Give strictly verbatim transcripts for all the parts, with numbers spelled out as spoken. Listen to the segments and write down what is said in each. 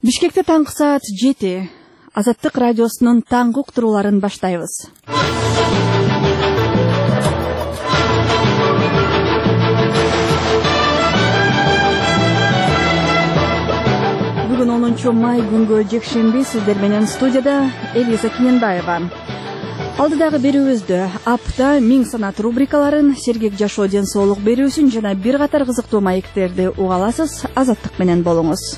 Бишкекте таңғы саат жети. Азаттык радиосунун таңғы уктурууларын баштайбыз. Бүгүн онунчу май күнгө жекшемби, сиздер менен студияда Элиза Кененбаева. Алдыдагы берүүбүздө апта миң санат рубрикаларын, сергек жашоо ден соолук берүүсүн жана бир катар кызыктуу маектерди уга аласыз. Азаттык менен болуңуз.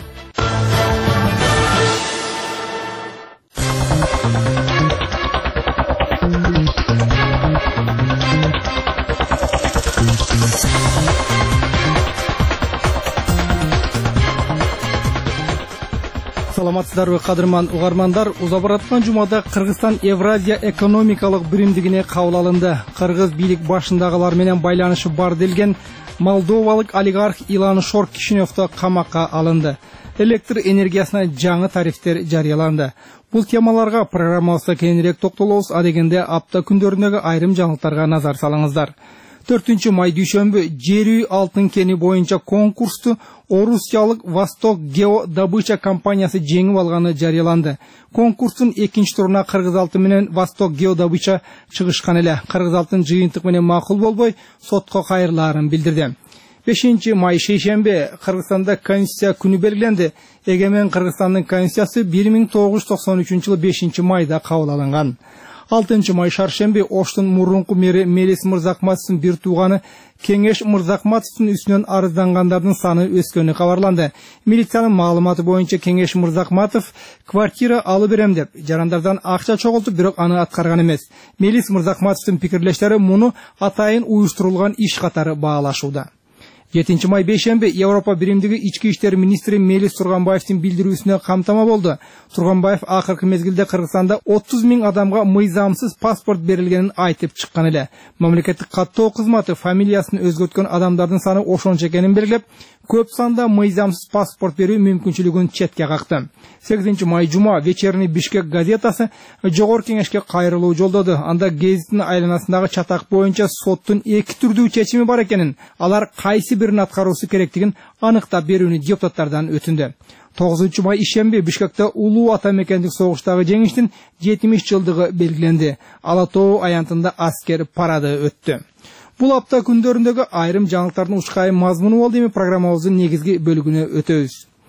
Саламатсыздарбы кадырман угармандар, уза бараткан жумада Кыргызстан Евразия экономикалык биримдигине кабыл алынды. Кыргыз бийлик башындагылар менен байланышы бар делген молдовалык олигарх Илан Шор Кишиневто камакка алынды. Электр энергиясына жаңы тарифтер жарыяланды. Бул темаларга программабызда кеңирээк токтолобуз, а дегенде апта күндөрүндөгү айрым жаңылыктарга назар салыңыздар. төртүнчү май дүйшөмбү жер үй алтын кени боюнча конкурсту Орусиялык Восток Гео Добыча компаниясы жеңип алганы жарыяланды. Конкурстун экинчи туруна Кыргыз алтын менен Восток Гео Добыча чыгышкан эле. Кыргыз алтын жыйынтык менен макул болбой, сотко кайрылаарын билдирди. бешинчи май шейшемби Кыргызстанда Конституция күнү белгиленди. Эгемен Кыргызстандын Конституциясы бир миң тогуз жүз токсон үчүнчү жылы бешинчи майда кабыл алынган. алтынчы май шаршемби Оштун мурунку мэри Мелис Мырзакматовдун бир тууганы Кеңеш Мырзакматовдун үстүнөн арыздангандардын саны өскөнү кабарланды. Милициянын маалыматы боюнча Кеңеш Мырзакматов квартира алып берем деп жарандардан акча чогултуп, бирок аны аткарган эмес. Мелис Мырзакматовдун пикирлештери муну атайын уюштурулган иш катары баалашууда. жетинчи май бейшемби Европа биримдиги ички иштер министри Мелис Турганбаевдин билдирүүсүнө камтама болду. Турганбаев акыркы мезгилде Кыргызстанда отуз миң адамга мыйзамсыз паспорт берилгенин айтып чыккан эле. Мамлекеттик каттоо кызматы фамилиясын өзгөрткөн адамдардын саны ошончо экенин белгилеп, көп санда мыйзамсыз паспорт берүү мүмкүнчүлүгүн четке какты. сегизинчи май жума Вечерний Бишкек газетасы жогорку кеңешке кайрылуу жолдоду. Анда гезиттин айланасындагы чатак боюнча соттун эки түрдүү чечими бар экенин, алар кайсы бирин аткаруусу керектигин аныктап берүүнү депутаттардан өтүндү. тогузунчу май ишемби Бишкекте улуу ата мекендик согуштагы жеңиштин жетимиш жылдыгы белгиленди. Ала Тоо аянтында аскер парады өттү. Бул апта күндөрүндөгү айрым жаңылыктардын учкайым мазмуну болду. Эми программабыздын негизги бөлүгүнө өтөбүз.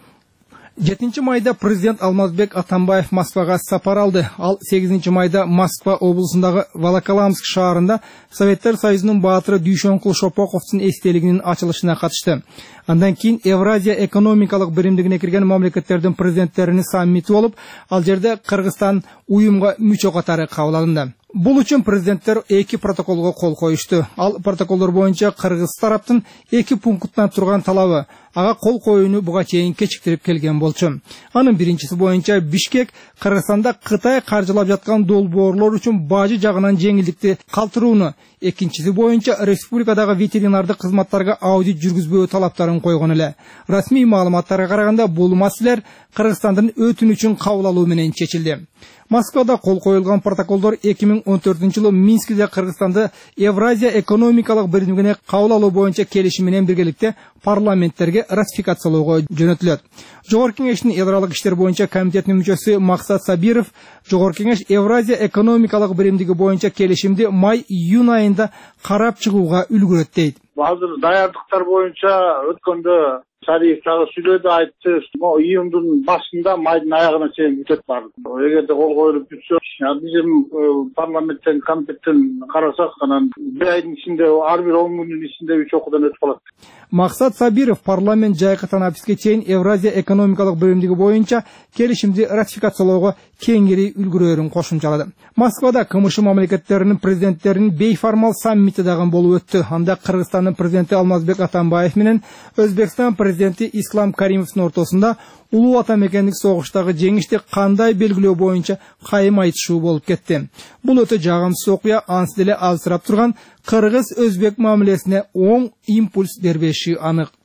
жетинчи майда президент Алмазбек Атамбаев Москвага сапар алды. Ал сегизинчи майда Москва облусундагы Волоколамск шаарында Советтер Союзунун баатыры Дүйшөнкул Шопоковдун эстелигинин ачылышына катышты. Андан кийин Евразия экономикалык биримдигине кирген мамлекеттердин президенттеринин саммити болуп, ал жерде Кыргызстан уюмга мүчө катары кабыл алынды. Бул үчүн президенттер эки протоколго кол коюшту. Ал протоколдор боюнча Кыргыз тараптын эки пункттан турган талабы, ага кол коюуну буга чейин кечиктирип келген болчу. Анын биринчиси боюнча Бишкек Кыргызстанда Кытай каржылап жаткан долбоорлор үчүн бажы жагынан жеңилдикти калтырууну, экинчиси боюнча республикадагы ветеринардык кызматтарга аудит жүргүзбөө талаптарын койгон эле. Расмий маалыматтарга караганда бул маселелер Кыргызстандын өтүнүчүн кабыл алуу менен чечилди. Москвада кол коюлган протоколдор эки миң он төртүнчү жылы Минскиде Кыргызстанды Евразия экономикалык биримдигине кабыл алуу боюнча келишим менен биргеликте парламенттерге ратификациялоого жөнөтүлөт. Жогорку кеңештин эл аралык иштер боюнча комитетинин мүчөсү Максат Сабиров Жогорку кеңеш Евразия экономикалык биримдиги боюнча келишимди май-июнь айында карап чыгууга үлгүрөт дейт. Азыр даярдыктар боюнча өткөндө Сариев дагы сүйлөдү, айтты, июндун башында майдын аягына чейин бүтөт баары. Эгерде кол коюлуп бүтсө, биздин парламенттен, комитеттен карасак, анан бир айдын ичинде, ар бир он күндүн ичинде үч окуудан өтүп калат. Максат Сабиров парламент жайкы танаписке чейин Евразия экономикалык биримдиги боюнча келишимди ратификациялоого кеңири үлгүрөөрүн кошумчалады. Москвада КМШ мамлекеттеринин президенттеринин бейформал саммити дагы болуп өттү. Анда Кыргызстандын президенти Алмазбек Атамбаев менен Өзбекстан президенти Ислам Каримовдун ортосунда улуу ата мекендик согуштагы жеңишти кандай белгилөө боюнча кайым айтышуу болуп кетти. Бул өтө жагымсыз окуя, ансы деле алсырап турган Кыргыз-Өзбек мамилесине оң импульс бербеши анык.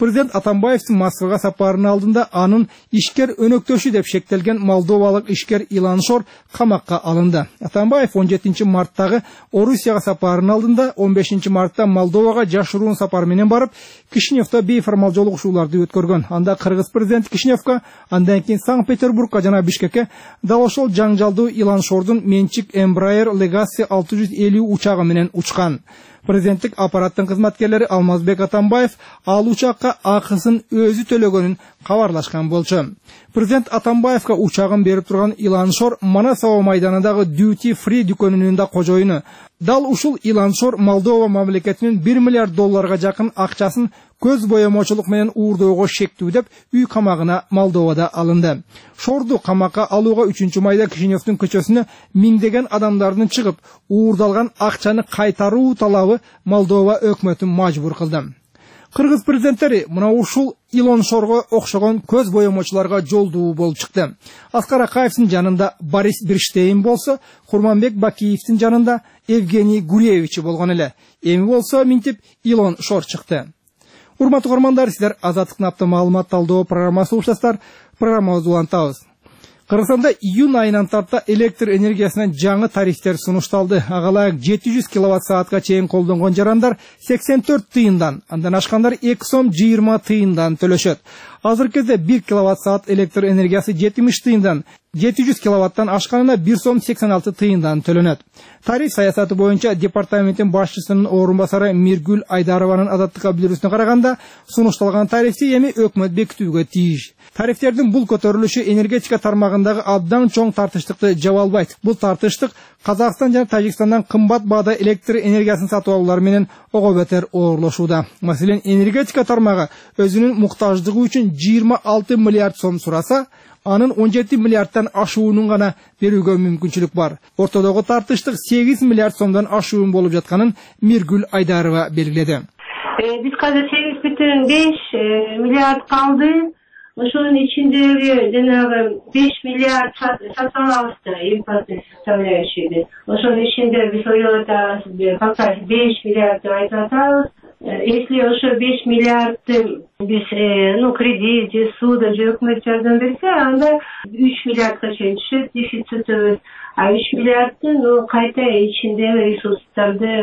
Президент Атамбаевдин Москвага сапарынын алдында анын ишкер өнөктөшү деп шектелген молдовалык ишкер Илан Шор камакка алынды. Атамбаев он жетинчи марттагы Орусияга сапарынын алдында он бешинчи мартта Молдовага жашыруун сапар менен барып, Кишиневдо бейформал жолугушууларды өткөргөн. Анда кыргыз президент Кишиневга, андан кийин Санкт-Петербургка жана Бишкекке дал ошол жаңжалдуу Илан Шордун менчик Embraer Legacy алты жүз элүү учагы менен учкан. Президенттик аппараттын кызматкерлери Алмазбек Атамбаев ал учакка акысын өзү төлөгөнүн кабарлашкан болчу. Президент Атамбаевка учагын берип турган Илан Шор Манасова майданындагы Duty Free дүкөнүнүн да кожоюну. Дал ушул Илан Шор Молдова мамлекетинин бир миллиард долларга жакын акчасын көз боемочулук менен уурдоого шектүү деп үй камагына Молдовада алынды. Шорду камакка алууга үчүнчү майда Кишиневдин көчөсүнө миңдеген адамдардын чыгып, уурдалган акчаны кайтаруу талабы Молдова өкмөтүн мажбур кылды. Кыргыз президенттери мына ушул Илон Шорго окшогон көз боемочуларга жолдуу болуп чыкты. Аскар Акаевдин жанында Борис Берштейн болсо, Курманбек Бакиевдин жанында Евгений Гуревич болгон эле. Эми болсо минтип Илон Шор чыкты. Урматтуу көрөрмандар, сиздер Азаттыктын апта маалымат талдоо программасы уктасыздар. Программабызды улантабыз. Кыргызстанда июнь айынан тарта электр энергиясына жаңы тарифтер сунушталды. Агалайык жети жүз киловатт саатка чейин колдонгон жарандар сексен төрт тыйындан, андан ашкандар эки сом жыйырма тыйындан төлөшөт. Азыркы кезде бир киловатт саат электр энергиясы жетимиш тыйындан, жети жүз киловаттан ашканына бир сом сексен алты тыйындан төлөнөт. Тариф саясаты боюнча департаменттин башчысынын орун басары Миргүл Айдарованын Азаттыкка билдирүүсүнө караганда, сунушталган тарифти эми өкмөт бекитүүгө тийиш. Тарифтердин бул көтөрүлүшү энергетика тармагындагы абдан чоң тартыштыкты жабалбайт. Бул тартыштык Казакстан жана Тажикстандан кымбат баада электр энергиясын сатып алуулар менен ого бетер оорлошууда. Маселен, энергетика тармагы өзүнүн муктаждыгы үчүн жыйырма алты миллиард сом сураса, анын он жети миллиардтан ашуунун гана берүүгө мүмкүнчүлүк бар. Ортодогу тартыштык сегиз миллиард сомдон ашуун болуп жатканын Миргүл Айдарова белгиледи. Биз казыр сегиз бүтүн беш миллиард калды. Ошонун ичиндеги жанагы беш миллиард сатып алабыз да, импортный составляющийди. Ошонун ичинде биз ойлоп атабыз, пока беш миллиард деп айтып атабыз. Если ошо беш миллиардты биз ну кредит же суда же өкмөт жардам берсе, анда үч миллиардка чейин түшөт дефицитибиз. А үч миллиардты ну кайта ичиндеги ресурстарды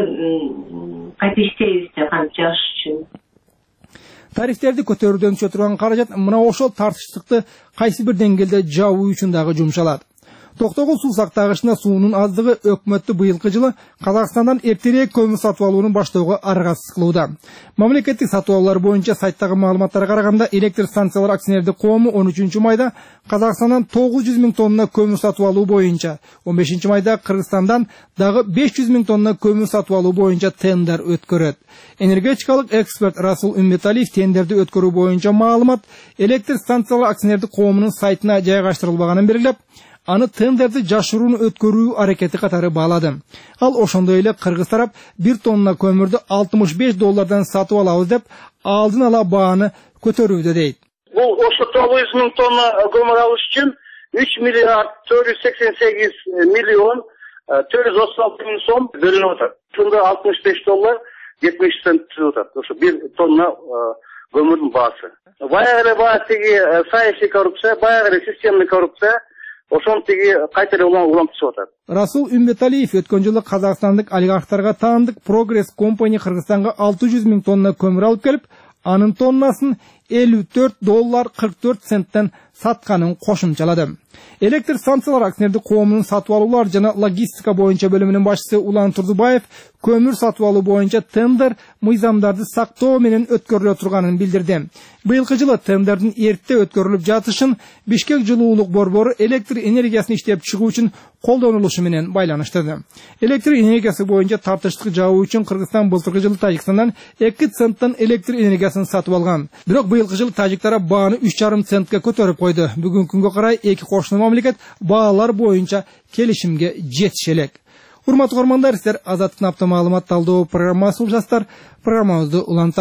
кайта иштейбиз да кантип жаш үчүн. Тарифтерди көтөрүүдөн түшө турган каражат мына ошол тартыштыкты кайсы бир деңгээлде жабуу үчүн дагы жумшалат. Токтогул суу сактагычына суунун аздыгы өкмөттү быйылкы жылы Казакстандан эртерээк көмүр сатып алууну баштоого аргасыз кылууда. Мамлекеттик сатып алуулар боюнча сайттагы маалыматтарга караганда, электр станциялар акционердик коому он үчүнчү майда Казакстандан тогуз жүз миң тонна көмүр сатып алуу боюнча, он бешинчи майда Кыргызстандан дагы беш жүз миң тонна көмүр сатып алуу боюнча тендер өткөрөт. Энергетикалык эксперт Расул Умметалиев тендерди өткөрүү боюнча маалымат электр станциялар акционердик коомунун сайтына жайгаштырылбаганын белгилеп, аны тендерди жашырууну өткөрүү аракети катары баалады. Ал ошондой эле кыргыз тарап бир тонна көмүрдү алтымыш беш доллардан сатып алабыз деп алдын ала бааны көтөрүүдө дейт. Бул ошо тогуз жүз миң тонна көмүр алыш үчүн үч миллиард төрт жүз сексен сегиз миллион төрт жүз отуз алты миң сом бөлүнүп атат. Чында алтымыш беш доллар жетимиш цент түзүп атат. Ошо бир тонна көмүрдүн баасы. Баягы эле баа тиги саясий коррупция, баягы эле системный коррупция ошон тиги кайта эле улам түшүп атат. Расул Умметалиев өткөн жылы казакстандык олигархтарга таандык Progress Company Кыргызстанга алты жүз миң тонна көмүр алып келип, анын тоннасын элүү төрт доллар кырк төрт центтен сатканын кошумчалады. Электр станциялар акционердик коомунун сатып алуулар жана логистика боюнча бөлүмүнүн башчысы Улан Турдубаев көмүр сатып алуу боюнча тендер мыйзамдарды сактоо менен өткөрүлө турганын билдирди. Быйылкы жылы тендердин эрте өткөрүлүп жатышын Бишкек жылуулук борбору электр энергиясын иштеп чыгуу үчүн колдонулушу менен байланыштырды. Электр энергиясы боюнча тартыштык жабуу үчүн Кыргызстан былтыркы жылы Тажикстандан эки центтен электр энергиясын сатып алган. Бирок быйылкы жылы тажик тарап бааны үч жарым центке көтөрүп койду. Бүгүнкү күнгө карай эки кошуна мамлекет баалар боюнча келишимге жетише элек. Урматтуу көрөрмандар, сиздер Азаттыктын апта маалымат талдоо программасы уктасыздар. Программабызды улантабыз.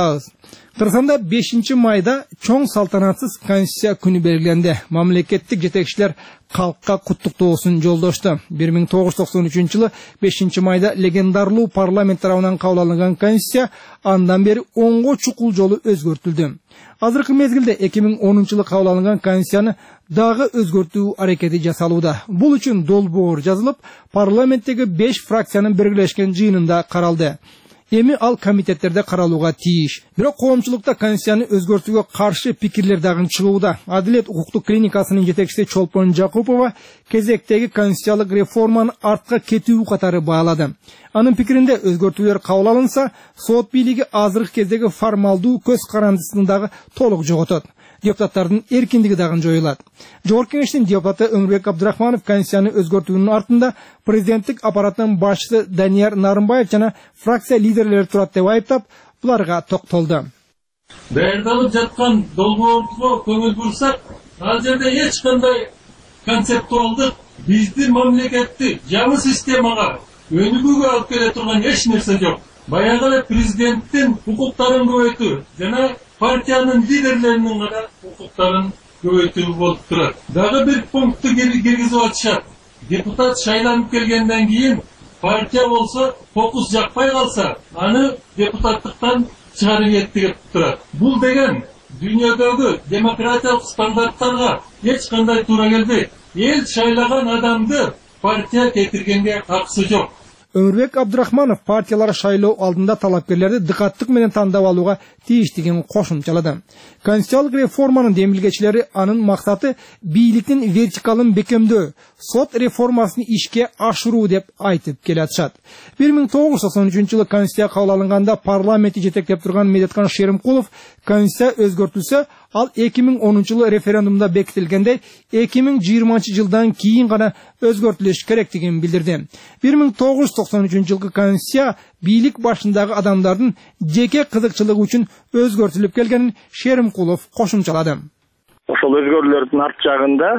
Кыргызстанда бешинчи майда чоң салтанатсыз Конституция күнү белгиленди. Мамлекеттик жетекчилер калкка куттуктоосун жолдошту. бир миң тогуз жүз токсон үчүнчү жылы бешинчи майда легендарлуу парламент тарабынан кабыл алынган Конституция андан бери онго чукул жолу өзгөртүлдү. Азыркы мезгилде эки миң онунчу жылы кабыл алынган Конституцияны дагы өзгөртүү аракети жасалууда. Бул үчүн долбоор жазылып, парламенттеги беш фракциянын биргелешкен жыйынында каралды. Эми ал комитеттерде каралууга тийиш. Бирок коомчулукта Конституцияны өзгөртүүгө каршы пикирлер дагы чыгууда. Адилет укуктук клиникасынын жетекчиси Чолпон Жакупова кезектеги конституциялык реформаны артка кетүү катары баалады. Анын пикиринде өзгөртүүлөр кабыл алынса, сот бийлиги азыркы кездеги формалдуу көз карандысын дагы толук жоготот. Депутаттардын эркиндиги дагы жоюлат. Жогорку кеңештин депутаты Өмүрбек Абдрахманов Конституцияны өзгөртүүнүн артында президенттик аппараттын башчысы Данияр Нарымбаев жана фракция лидерлери турат деп айыптап, буларга токтолду. Даярдалып жаткан долбоорго көңүл бурсак, ал жерде эч кандай концептуалдык биздин мамлекетти жаңы системага өнүгүүгө алып келе турган эч нерсе жок. Баягы эле президенттин укуктарын көбөйтүү жана партиянын лидерлеринин гана укуктарын көбөйтүү болуп турат. Дагы бир пунктты киргизип атышат. Депутат шайланып келгенден кийин партия болсо фокус жакпай калса, аны депутаттыктан чыгарып кетти деп турат. Бул деген дүйнөдөгү демократиялык стандарттарга эч кандай туура келбейт. Эл шайлаган адамды партия кетиргенге акысы жок. Өмүрбек Абдрахманов партиялар шайлоо алдында талапкерлерди дыкаттык менен тандап алууга тийиштигин кошумчалады. Конституциялык реформанын демилгечилери анын максаты бийликтин вертикалын бекемдөө, сот реформасын ишке ашыруу деп айтып келатышат. бир миң тогуз жүз токсон үчүнчү жылы Конституция кабыл алынганда парламентти жетектеп турган Медеткан Шеримкулов Конституция өзгөртүлсө, ал эки миң онунчу жылы референдумда бекитилгендей эки миң жыйырманчы жылдан кийин гана өзгөртүлүш керектигин билдирди. бир миң тогуз жүз токсон үчүнчү жылкы Конституция бийлик башындагы адамдардын жеке кызыкчылыгы үчүн өзгөртүлүп келгенин Шеримкулов кошумчалады. Ошол өзгөрүүлөрдүн арт жагында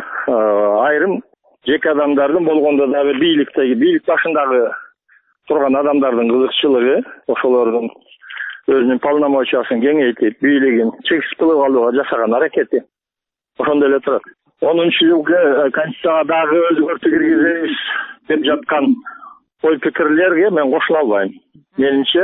айрым жеке адамдардын болгондо дагы бийликтеги бийлик башындагы турган адамдардын кызыкчылыгы, ошолордун өзүнүн полномочиясын кеңейтип, бийлигин чексиз кылып алууга жасаган аракети ошондой эле турат. онунчу жылкы Конституцияга дагы өзгөртүү киргизебиз деп жаткан ой пикирлерге мен кошула албайм. Менимче,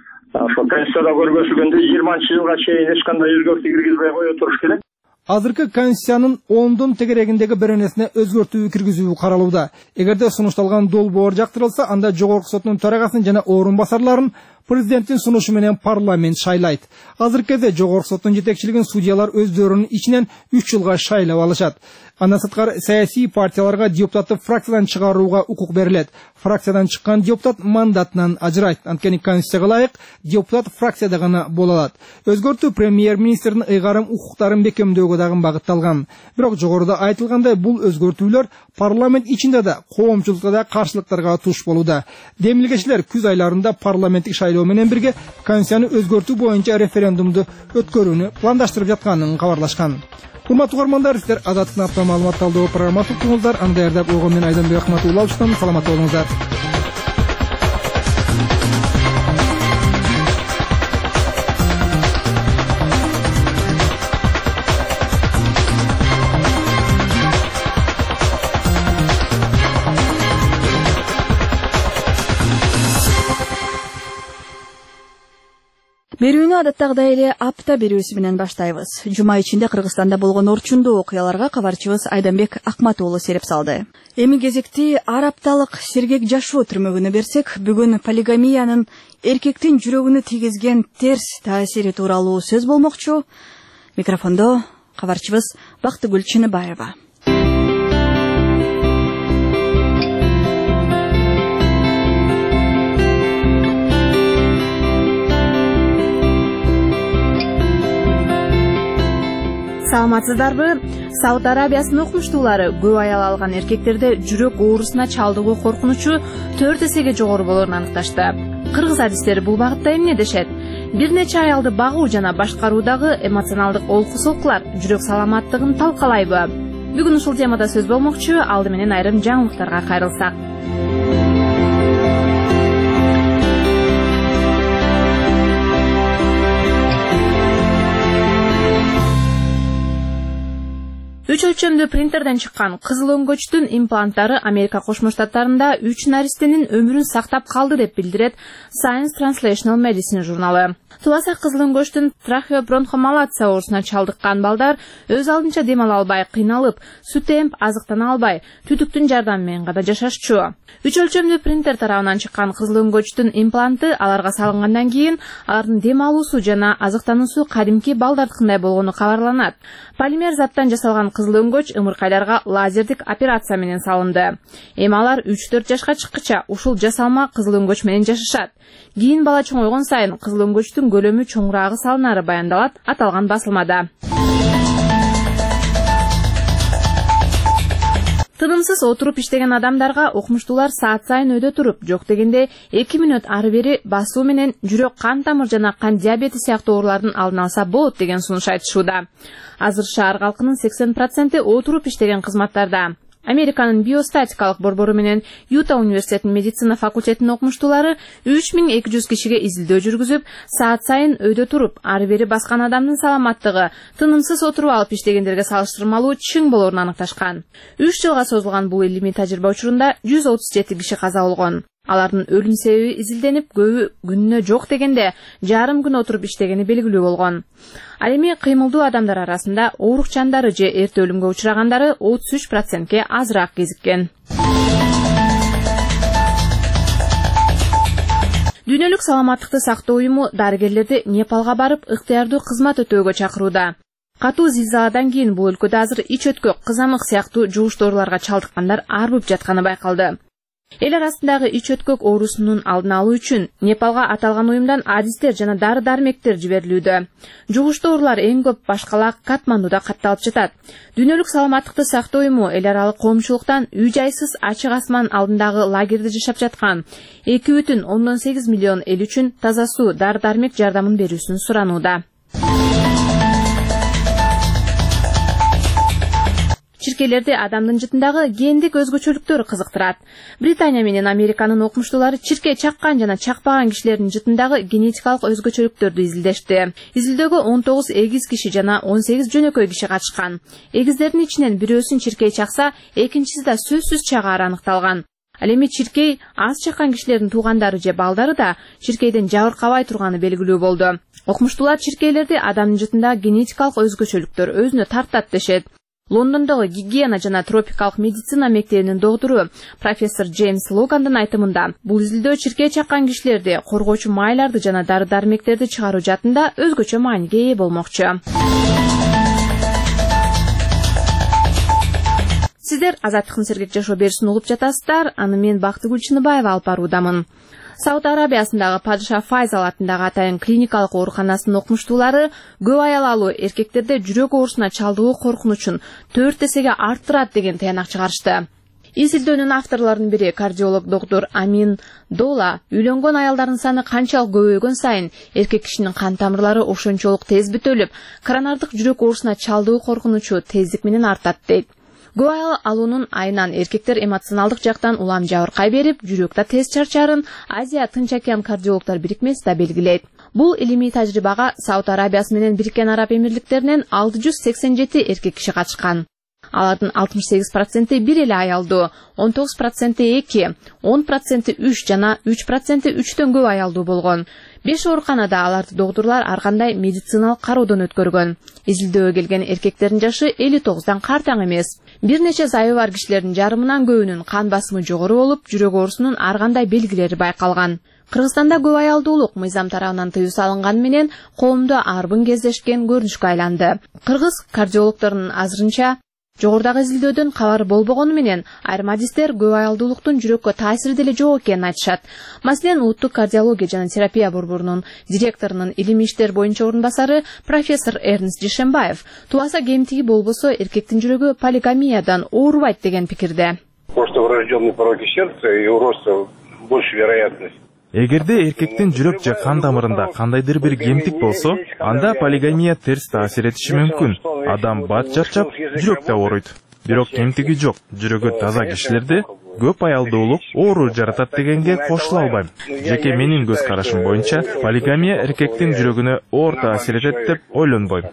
ошо Конституцияда көргөзүлгөндөй жыйырманчы жылга чейин эч кандай өзгөртүү киргизбей кое туруш керек. Азыркы Конституциянын ондун тегерегиндеги бир энесине өзгөртүү киргизүү каралууда. Эгерде сунушталган долбоор жактырылса, анда жогорку соттун төрагасын жана орун басарларын президенттин сунушу менен парламент шайлайт. Азыркы кезде жогорку соттун жетекчилигин судьялар өздөрүнүн ичинен үч жылга шайлап алышат. Андан сырткары саясий партияларга депутатты фракциядан чыгарууга укук берилет. Фракциядан чыккан депутат мандатынан ажырайт. Анткени Конституцияга ылайык депутат фракцияда гана боло алат. Өзгөртүү премьер-министрдин ыйгарым укуктарын бекемдөөгө дагы багытталган. Бирок жогоруда айтылгандай, бул өзгөртүүлөр парламент ичинде да, коомчулукта да каршылыктарга туш болууда. Демилгечилер күз айларында парламенттик шайлоо менен бирге Конституцияны өзгөртүү боюнча референдумду өткөрүүнү пландаштырып жатканын кабарлашкан. Урматтуу угармандар, сиздер Азаттыктын автор маалымат талдоо программасын уктуңуздар. Аны даярдап койгон мен Айданбек Акматулла алчытам. Саламатта болуңуздар. Берүүнү адаттагыдай эле апта берүүсү менен баштайбыз. Жума ичинде Кыргызстанда болгон орчундуу окуяларга кабарчыбыз Айданбек Акматулла сереп салды. Эми кезекти ар апталык сергек жашоо түрмөгүнө берсек, бүгүн полигамиянын эркектин жүрөгүнө тийгизген терс таасири тууралуу сөз болмокчу. Микрофондо кабарчыбыз Бактыгүл Чыныбаева. Саламатсыздарбы? Сауд Арабиясынын окумуштуулары көп аял алган эркектерде жүрөк оорусуна чалдыгуу коркунучу төрт эсеге жогору болоорун аныкташты. Кыргыз адистери бул багытта эмне дешет? Бир нече аялды багуу жана башкаруудагы эмоционалдык олку-солкулар жүрөк саламаттыгын талкалайбы? Бүгүн ушул темада сөз болмокчу. Алды менен айрым жаңылыктарга кайрылсак. Үч өлчөмдүү принтерден чыккан кызыл өңгөчтүн импланттары Америка Кошмо Штаттарында үч наристенин өмүрүн сактап калды деп билдирет Science Translational Medicine журналы. Тубаса кызыл өңгөчтүн трахеобронхомалация оорусуна чалдыккан балдар өз алдынча дем ала албай, кыйналып, сүт эмип, азыктана албай, түтүктүн жардамы менен гана жашашчу. Үч өлчөмдүү принтер тарабынан чыккан кызыл өңгөчтүн импланты аларга салынгандан кийин алардын дем алуусу жана азыктануусу кадимки балдардыкындай болгону кабарланат. Полимер заттан жасалган кызыл өңгөч ымыркайларга лазердик операция менен салынды. Эми алар үч төрт жашка чыккыча ушул жасалма кызыл өңгөч менен жашашат. Кийин бала чоңойгон сайын кызыл өңгөчтүн көлөмү чоңураагы салынары баяндалат аталган басылмада. Тынымсыз отуруп иштеген адамдарга окумуштуулар саат сайын өйдө туруп, жок дегенде эки мүнөт ары бери басуу менен жүрөк кан тамыр жана кан диабети сыяктуу оорулардын алдын алса болот деген сунуш айтышууда. Азыр шаар калкынын сексен проценти отуруп иштеген кызматтарда. Американын биостатикалык борбору менен Юта университетинин медицина факультетинин окумуштуулары үч миң эки жүз кишиге изилдөө жүргүзүп, саат сайын өйдө туруп, ары бери баскан адамдын саламаттыгы тынымсыз отуруп алып иштегендерге салыштырмалуу чың болоорун аныкташкан. үч жылга созулган бул илимий тажрыйба учурунда жүз отуз жети киши каза болгон. Алардын өлүм себеби изилденип, көбү күнүнө жок дегенде жарым күн отуруп иштегени белгилүү болгон. Ал эми кыймылдуу адамдар арасында оорукчандары же эрте өлүмгө учурагандары отуз үч процентке азыраак кезиккен. Дүйнөлүк саламаттыкты сактоо уюму дарыгерлерди Непалга барып, ыктыярдуу кызмат өтөөгө чакырууда. Катуу зилзаладан кийин бул өлкөдө азыр ич өткөк, кызамык сыяктуу жугуш ооруларга чалдыккандар арбып жатканы байкалды. Эл арасындагы ич өткөк оорусунун алдын алуу үчүн Непалга аталган уюмдан адистер жана дары-дармектер жиберилүүдө. Жугуштуу оорулар эң көп башкалак Катмандуда катталып жатат. Дүйнөлүк саламаттыкты сактоо уюму эл аралык коомчулуктан үй-жайсыз ачык асман алдындагы лагерде жашап жаткан эки бүтүн ондон сегиз миллион эл үчүн таза суу, дары-дармек жардамын берүүсүн суранууда. Чиркейлерди адамдын жытындагы гендик өзгөчөлүктөр кызыктырат. Британия менен Американын окумуштуулары чирке чаккан жана чакпаган кишилердин жытындагы генетикалык өзгөчөлүктөрдү изилдешти. Изилдөөгө он тогуз эгиз киши жана он сегиз жөнөкөй киши катышкан. Эгиздердин ичинен бирөөсүн чиркей чакса, экинчиси да сөзсүз чагары аныкталган. Ал эми чиркей аз чаккан кишилердин туугандары же балдары да чиркейден жабыркабай турганы белгилүү болду. Окумуштуулар чиркейлерди адамдын жытындагы генетикалык өзгөчөлүктөр өзүнө тартат дешет. Лондондогу гигиена жана тропикалык медицина мектебинин доктуру профессор Джеймс Логандын айтымында, бул изилдөө чиркей чаккан кишилерди коргоочу майларды жана дары-дармектерди чыгаруу жаатында өзгөчө мааниге ээ болмокчу. Сиздер Азаттыктын сергек жашоо берүүсүн угуп жатасыздар, аны мен Бактыгүл Чыныбаева алып баруудамын. Сауд Арабиясындагы Падыша Файзал атындагы атайын клиникалык ооруканасынын окумуштуулары көп аялалуу эркектерде жүрөк оорусуна чалдыгуу коркунучун төрт эсеге арттырат деген таянак чыгарышты. Изилдөөнүн авторлорунун бири кардиолог доктор Амин Дола үйлөнгөн аялдардын саны канчалык көбөйгөн сайын эркек кишинин кан тамырлары ошончолук тез бүтөлүп, коронардык жүрөк оорусуна чалдыгуу коркунучу тездик менен артат дейт. Көп аял алуунун айынан эркектер эмоционалдык жактан улам жабыркай берип, жүрөктө тез чарчаарын Азия Тынч океан кардиологдор бирикмеси да белгилейт. Бул илимий тажрыйбага Сауд Арабиясы менен Бириккен Араб Эмирликтеринен алты жүз сексен жети эркек киши катышкан. Алардын алтымыш сегиз проценти бир эле аялдуу, он тогуз проценти эки, он проценти үч жана үч проценти үчтөн көп аялдуу болгон. беш ооруканада аларды доктурлар ар кандай медициналык кароодон өткөргөн. Изилдөөгө келген эркектердин жашы элүү тогуздан картаң эмес. Бир нече зайыбы бар кишилердин жарымынан көбүнүн кан басымы жогору болуп, жүрөк оорусунун ар кандай белгилери байкалган. Кыргызстанда көп аялдуулук мыйзам тарабынан тыюу салынганы менен коомдо арбын кездешкен көрүнүшкө айланды. Кыргыз кардиологдорунун азырынча жогорудагы изилдөөдөн кабары болбогону менен айрым адистер көп аялдуулуктун жүрөккө таасири деле жок экенин айтышат. Маселен, Улуттук кардиология жана терапия борборунун директорунун илимий иштер боюнча орун басары профессор Эрнст Дишембаев тубаса кемтиги болбосо эркектин жүрөгү полигамиядан оорубайт деген пикирде. Просто врожденные пороки сердца и у роста больше вероятность. Эгерде эркектин жүрөк же кан тамырында кандайдыр бир кемтик болсо, анда полигамия терс таасир этиши мүмкүн. Адам бат чарчап, жүрөк да ооруйт. Бирок кемтиги жок, жүрөгү таза кишилерде көп аялдуулук оору жаратат дегенге кошула албайм. Жеке менин көз карашым боюнча, полигамия эркектин жүрөгүнө оор таасир этет деп ойлонбойм.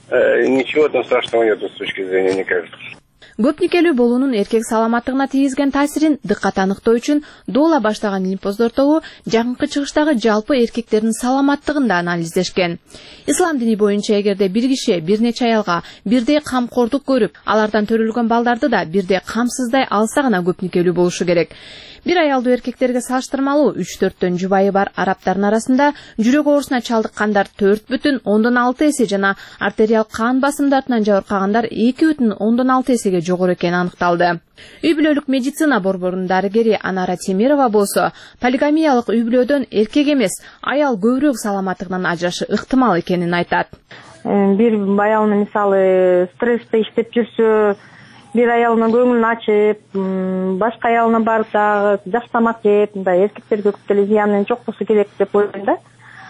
Ничего там страшного нет с точки зрения, мне кажется. Көп никелүү болуунун эркек саламаттыгына тийгизген таасирин дыккат аныктоо үчүн доола баштаган илимпоздор тобу жакынкы чыгыштагы жалпы эркектердин саламаттыгын да анализдешкен. Ислам дини боюнча эгерде бир киши бир нече аялга бирдей камкордук көрүп, алардан төрөлгөн балдарды да бирдей камсыздай алса гана көп никелүү болушу керек. Бир аялдуу эркектерге салыштырмалуу үч төрттөн жубайы бар арабтардын арасында жүрөк оорусуна чалдыккандар төрт бүтүн ондон алты эсе жана артериал кан басымдартынан жабыркагандар эки бүтүн ондон алты эсеге жогору экени аныкталды. Үй бүлөлүк медицина борборунун дарыгери Анара Темирова болсо, полигамиялык үй бүлөдөн эркек эмес, аял көбүрөөк саламаттыгынан ажырашы ыктымал экенин айтат. Бир аялны мисалы стрессте иштеп жүрсө, бир аялына көңүлүн ачып, башка аялына барып дагы жаш тамак жеп, мындай эркектерге көп деле зыянын жокпосу керек деп ойлойм да.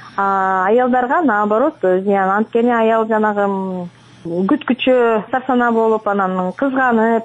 Аялдарга наоборот зыян, анткени аял жанагы күткүчө сарсана болуп, анан кызганып,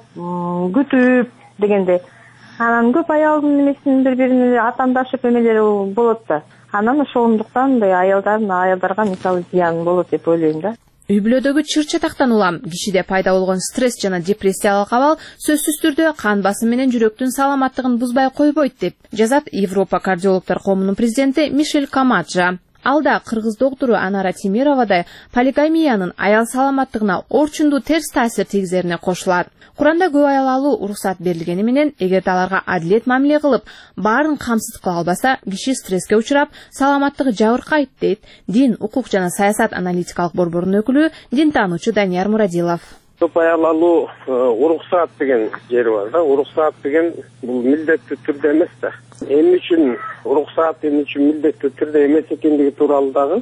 күтүп дегенде, анан көп аялдын немесин бири-бирине атандашып эмелери болот да. Анан ошондуктан мындай аялдардын аялдарга мисалы зыян болот деп ойлойм да. Үй бүлөдөгү чыр-чатактан улам кишиде пайда болгон стресс жана депрессиялык абал сөзсүз түрдө кан басым менен жүрөктүн саламаттыгын бузбай койбойт деп жазат Европа кардиологдор коомунун президенти Мишель Камаджа. Алда кыргыз доктуру Анара Темировадай полигамиянын аял саламаттыгына орчундуу терс таасир тийгизерине кошулат. Куранда көп аял алуу уруксат берилгени менен, эгерде аларга адилет мамиле кылып, баарын камсыз кыла албаса, киши стресске учурап, саламаттыгы жабыркайт дейт Дин, укук жана саясат аналитикалык борборунун өкүлү, дин таануучу Данияр Мурадилов. Көп аял алуу уруксат деген жери бар да. Уруксат деген бул милдеттүү түрдө эмес да. Эмне үчүн уруксат, эмне үчүн милдеттүү түрдө эмес экендиги тууралуу дагы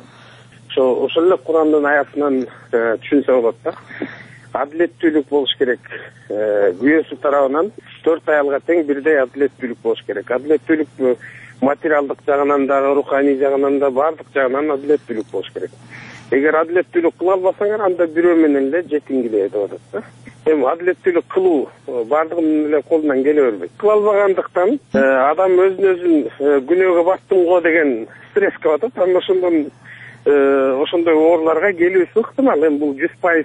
ошо ошол эле Курандын аятынан түшүнсө болот да. Адилеттүүлүк болуш керек. Күйөөсү тарабынан төрт аялга тең бирдей адилеттүүлүк болуш керек. Адилеттүүлүк материалдык жагынан да, руханий жагынан да, баардык жагынан адилеттүүлүк болуш керек. Эгер адилеттүүлүк кыла албасаңар, анда бирөө менен эле жетиңгилей деп атат да. Эми адилеттүүлүк кылуу баардыгынын эле колунан келе бербейт. Кыла албагандыктан адам өзүн өзүн күнөөгө баттым го деген стресске батат. Анан ошондон ошондой ооруларга келүүсү ыктымал. Эми бул жүз пайыз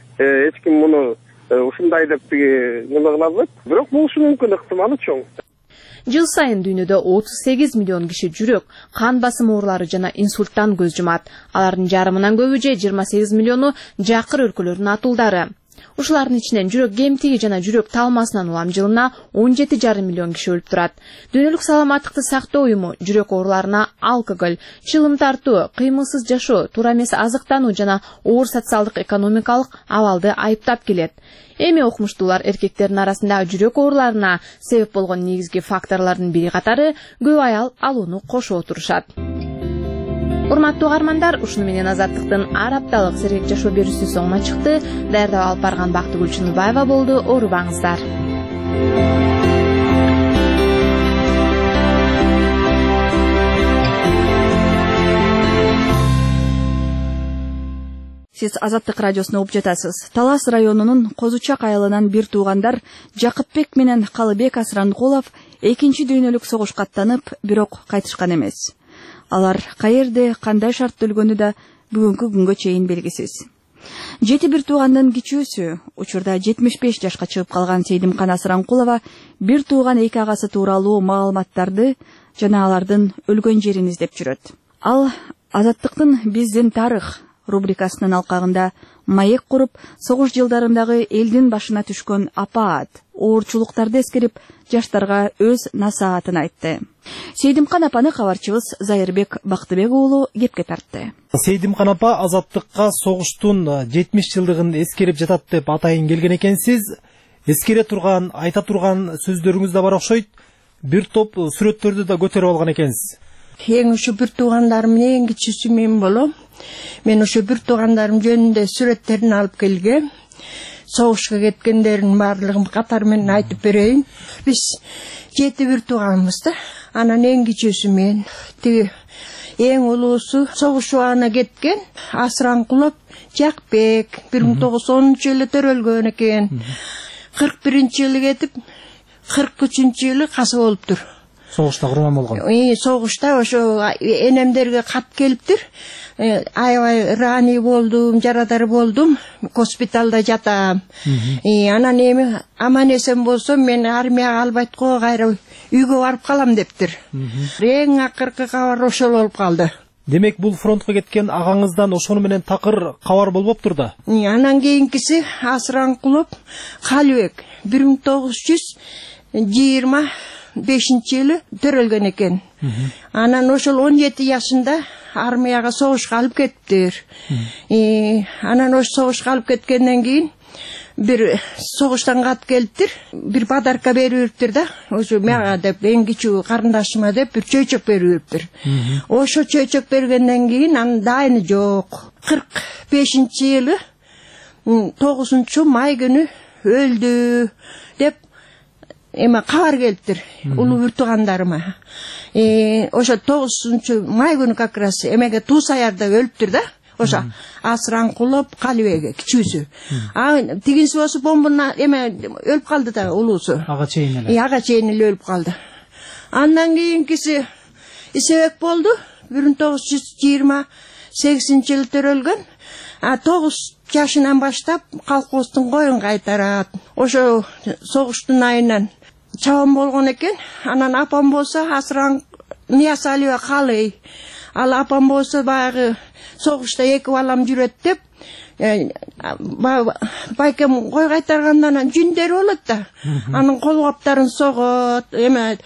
эч ким муну ушундай деп неме кыла албайт. Бирок болушу мүмкүн, ыктымалы чоң. Жыл сайын дүйнөдө отуз сегиз миллион киши жүрөк, кан басым оорулары жана инсульттан көз жумат. Алардын жарымынан көбү же жыйырма сегиз миллиону жакыр өлкөлөрдүн атуулдары. Ушулардын ичинен жүрөк кемтиги жана жүрөк талмасынан улам жылына он жети жарым миллион киши өлүп турат. Дүйнөлүк саламаттыкты сактоо уюму жүрөк ооруларына алкоголь, чылым тартуу, кыймылсыз жашоо, туура эмес азыктануу жана оор социалдык экономикалык абалды айыптап келет. Эми окумуштуулар эркектердин арасында жүрөк ооруларына себеп болгон негизги факторлордун бири катары көп аял алууну кошуп отурушат. Урматтуу угармандар, ушуну менен Азаттыктын ар апталык сергек жашоо берүүсү соңуна чыкты. Даярдап алып барган Бактыгүл Чыныбаева болду. Оорубаңыздар. Сиз Азаттык радиосуна угуп жатасыз. Талас районунун Козучак айылынан бир туугандар Жакыпбек менен Калыбек Асранкулов экинчи дүйнөлүк согушка аттанып, бирок кайтышкан эмес. Алар каерде, кандай шартта өлгөнү да бүгүнкү күнгө чейин белгисиз. Жети бир туугандын кичүүсү, учурда жетимиш беш жашка чыгып калган Сейдимкан Асранкулова бир тууган эки агасы тууралуу маалыматтарды жана алардын өлгөн жерин издеп жүрөт. Ал Азаттыктын биздин тарых рубрикасынын алкагында маек куруп, согуш жылдарындагы элдин башына түшкөн апаат, оорчулуктарды эскерип, жаштарга өз насаатын айтты. Сейдимкан апаны кабарчыбыз Зайырбек Бактыбек уулу кепке тартты. Сейдимкан апа Азаттыкка согуштун жетимиш жылдыгын эскерип жатат деп атайын келген экенсиз. Эскере турган, айта турган сөздөрүңүз да бар окшойт. Бир топ сүрөттөрдү да көтөрүп алган экенсиз. Эң ушу бир туугандарым эң кичүүсү мен болом. Мен ушу бир туугандарым жөнүндө сүрөттерин алып келгем. Согушка кеткендердин баардыгын катар менен айтып берейин. Биз жети бир тууганбыз да. Анан эң кичүүсү мен. Тиги эң улуусу согуш убагына кеткен Асранкулов Жакбек бир миң тогуз жүз онунчу жылы төрөлгөн экен. кырк биринчи жылы кетип, кырк үчүнчү жылы касы болуптур. Согушта курман болгон. Согушта ошо энемдерге кат келиптир. Аябай рани болдум, жарадар болдум, госпиталда жатам. Анан эми аман эсен болсом мен армияга албайт го, кайра үйгө барып калам дептир. Эң акыркы кабар ошол болуп калды. Демек бул фронтко кеткен агаңыздан ошону менен такыр кабар болбоптур да. Анан кийинкиси Асранкулов Калыбек бир миң тогуз жүз жыйырма бешинчи жылы төрөлгөн экен. Анан ошол он жети жашында армияга согушка алып кетиптир. Анан ошо согушка алып кеткенден кийин бир согуштан кат келиптир, бир подарка бериптир да, ошо мага деп, эң кичүү карындашыма деп бир чөйчөк бериптир. Ошо чөйчөк бергенден кийин анын дайыны жок. кырк бешинчи жылы тогузунчу май күнү өлдү деп эме кабар келиптир улуу бир туугандарыма. Ошо тогузунчу май күнү как раз эмеге Туусаярда өлүптүр да. Ошо Асранкулов Калыбек кичүүсү. А тигинси болсо бомбуна эме өлүп калды да, улуусу. Ага чейин эле. Ага чейин эле өлүп калды. Андан кийинкиси Исебек болду. бир миң тогуз жүз жыйырма сегизинчи жылы төрөлгөн. А тогуз жашынан баштап колхоздун коюн кайтарат. Ошо согуштун айынан чабан болгон экен. Анан апам болсо Асран Ниязалиева Калый. Ал апам болсо баягы согушта эки балам жүрөт деп, байкем кой кайтаргандан жүндөр болот да. Анын кол каптарын согот, эме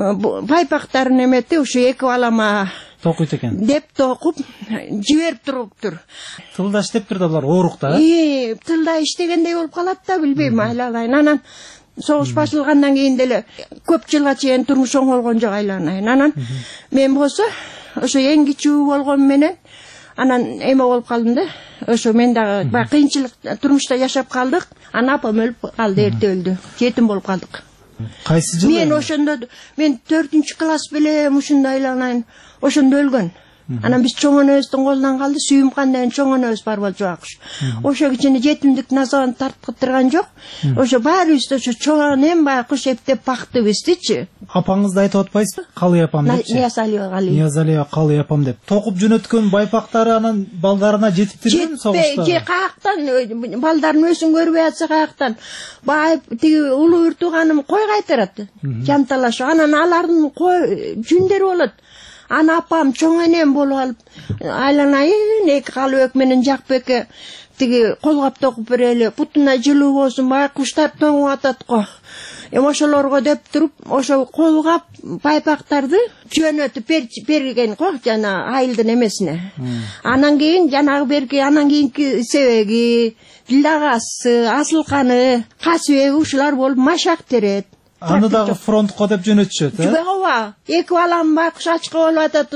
байпактарын эметип, ошо эки балама токуйт экен. Деп токуп жиберип туруптур. Тылда иштептир да булар оорукта. Ии, тылда иштегендей болуп калат да, билбейм, айланайын. Анан согуш башылгандан кийин деле көп жылга чейин турмуш оңолгон жок, айланайын. Анан мен болсо ошо эң кичүү болгон менен анан эме болуп калдым да. Ошо мен дагы баягы кыйынчылык турмушта жашап калдык. Анан апам өлүп калды, эрте өлдү. Жетим болуп калдык. Кайсы жылы? Мен ошондо мен төртүнчү класс белем ушундай айланайын. Ошондо өлгөн. Анан биз чоң энебиздин колунан калды, сүйүмкан деген чоң энебиз бар болчу акыш. Ошо кичине жетимдик назабын тарткыттырган жок. Ошо баарыбызды ошо чоң эм баягы куш эптеп бактыбыздычы. Апаңызды айтып атпайсызбы? Калый апам депчи. Ниязалиева Калый. Ниязалиева Калый апам деп. Токуп жөнөткөн байпактары анан балдарына жетиптирби согушта? Же каяктан балдарын өзүн көрбөй атса каяктан. Байып тиги улуу бир тууганым кой кайтарат. Жанталашып. Анан алардын кой жүндөрү болот. Ана апам чоң энем болуп алып, айланайын эки Калыбек менен Жакбекке тиги колгап токуп берели, бутуна жылуу болсун, баягы куштар тоңуп атат го. Эми ошолорго деп туруп, ошо колгап байпактарды жөнөтүп берген го, жана айылдын эмесине. Анан кийин жанагы берки, анан кийинки Исебеги, Дилдагасы, Асылканы, Касыбеги ушулар болуп машак терет. Аны дагы фронтко деп жөнөтүшөт, э? Ооба, эки балам байкуш ачка болуп атат,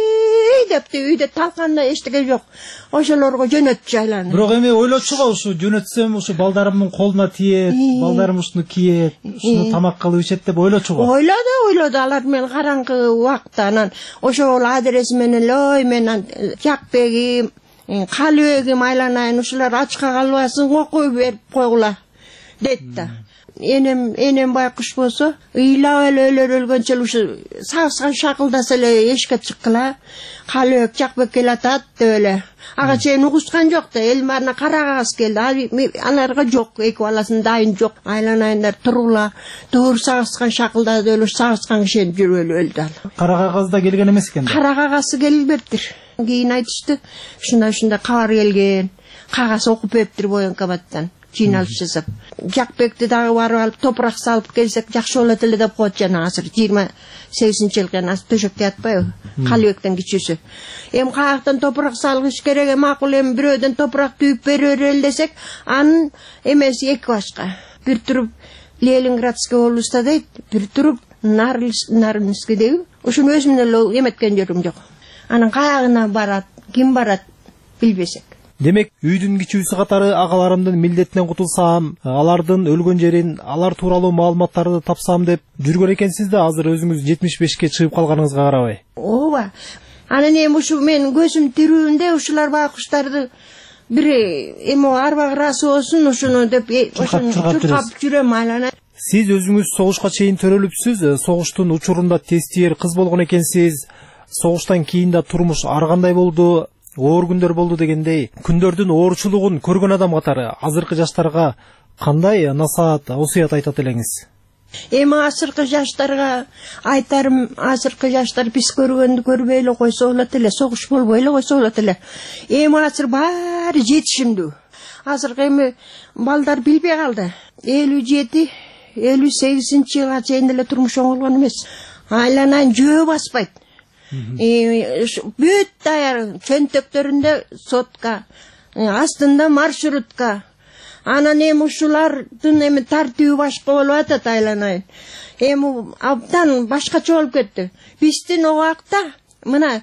ий депти, үйдө талканда эчтеке жок. Ошолорго жөнөтчү айланып. Бирок эми ойлочу го, ушу жөнөтсөм, ушу балдарымдын колуна тиет, балдарым ушуну кийет, ушуну тамак кылып ичет деп ойлочу го. Ойлоду, ойлоду, алар мен караңкы убакта анан ошол адреси менен ой мен Жакбеги, Калыбегим айланайын, ушулар ачка калбасын, окуй берип койгула дейт да. Энем энем байкуш болсо, ыйлап эле өлөр өлгөнчө ушу сагышкан шакылдаса эле эшикке чыккыла. Калыбек Жакбек келатат деп эле. Ага чейин угушкан жок да, эл барына карагас келди. Аларга жок, эки баласын дайын жок. Айланайындар турула, туур сагышкан шакылдады эле, сагышкан киши жүрүп эле өлдү ал. Карагагаз да келген эмес экен да. Карагагасы келбептир. Кийин айтышты, ушундай-ушундай кабар келген. Кагаз окуп бериптир военкоматтан. Жыйналыш жасап. Жакбекти дагы барып алып топурак салып келсек жакшы болот эле деп коет жана азыр жыйырма сегизинчи жылга азыр төшөккө ятпайбы? Калыбектен кичүүсү. Эми каяктан топурак салгыш керек, макул эми бирөөдөн топурак түйүп бере берели десек, анын эмеси эки башка. Бир туруп Ленинградский областта дейт, бир туруп Нарынский дейби. Ушуну өзүм эле эметкен жерим жок. Анын каягына барат, ким барат билбесек. Демек, үйдүн кичүүсү катары агаларымдын милдетинен кутулсам, алардын өлгөн жерин, алар тууралуу маалыматтарды тапсам деп жүргөн экенсиз да, азыр өзүңүз жетимиш бешке чыгып калганыңызга карабай. Ооба. Анан эми ушу мен көзүм тирүүндө ушулар байкуштарды бир эми арба кырасы болсун ушуну деп ошону чуркап жүрөм айлана. Сиз өзүңүз согушка чейин төрөлүпсүз, согуштун учурунда тестиер кыз болгон экенсиз. Согуштан кийин да турмуш ар кандай болду, оор күндөр болду дегендей. Күндөрдүн оорчулугун көргөн адам катары азыркы жаштарга кандай насаат, осуят айтат элеңиз? Эми азыркы жаштарга айтарым, азыркы жаштар биз көргөндү көрбөй эле койсо болот эле, согуш болбой эле койсо болот эле. Эми азыр баары жетишимдүү. Азыркы эми балдар билбей калды. элүү жети, элүү сегизинчи жылга чейин эле турмуш оңолгон эмес. Айланайын жөө баспайт. Бүт даяр чөнтөктөрүндө сотка, астында маршрутка. Анан эми ушулардын эми тартиби башка болуп атат айланайын. Эми абдан башкача болуп кетти. Биздин убакта мына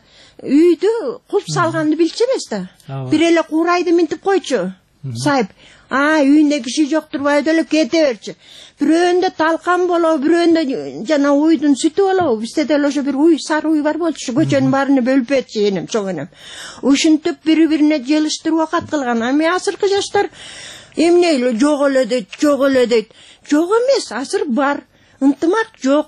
үйдү кулп салганды билчү эмес да. Бир эле курайды минтип койчу. Сайып, а үйүндө киши жок турбайбы эле кете берчи. Бирөөндө талкан болобу, бирөөндө жана уйдун сүтү болобу. Бизде деле ошо бир уй, сары уй бар болчу. Көчөнүн баарына бөлүп берчи энем, чоң энем. Ушинтип бири-бирине желиштирип окат кылган. Эми азыркы жаштар эмне эле жок эле дейт, жок эле дейт. Жок эмес, азыр бар. Ынтымак жок.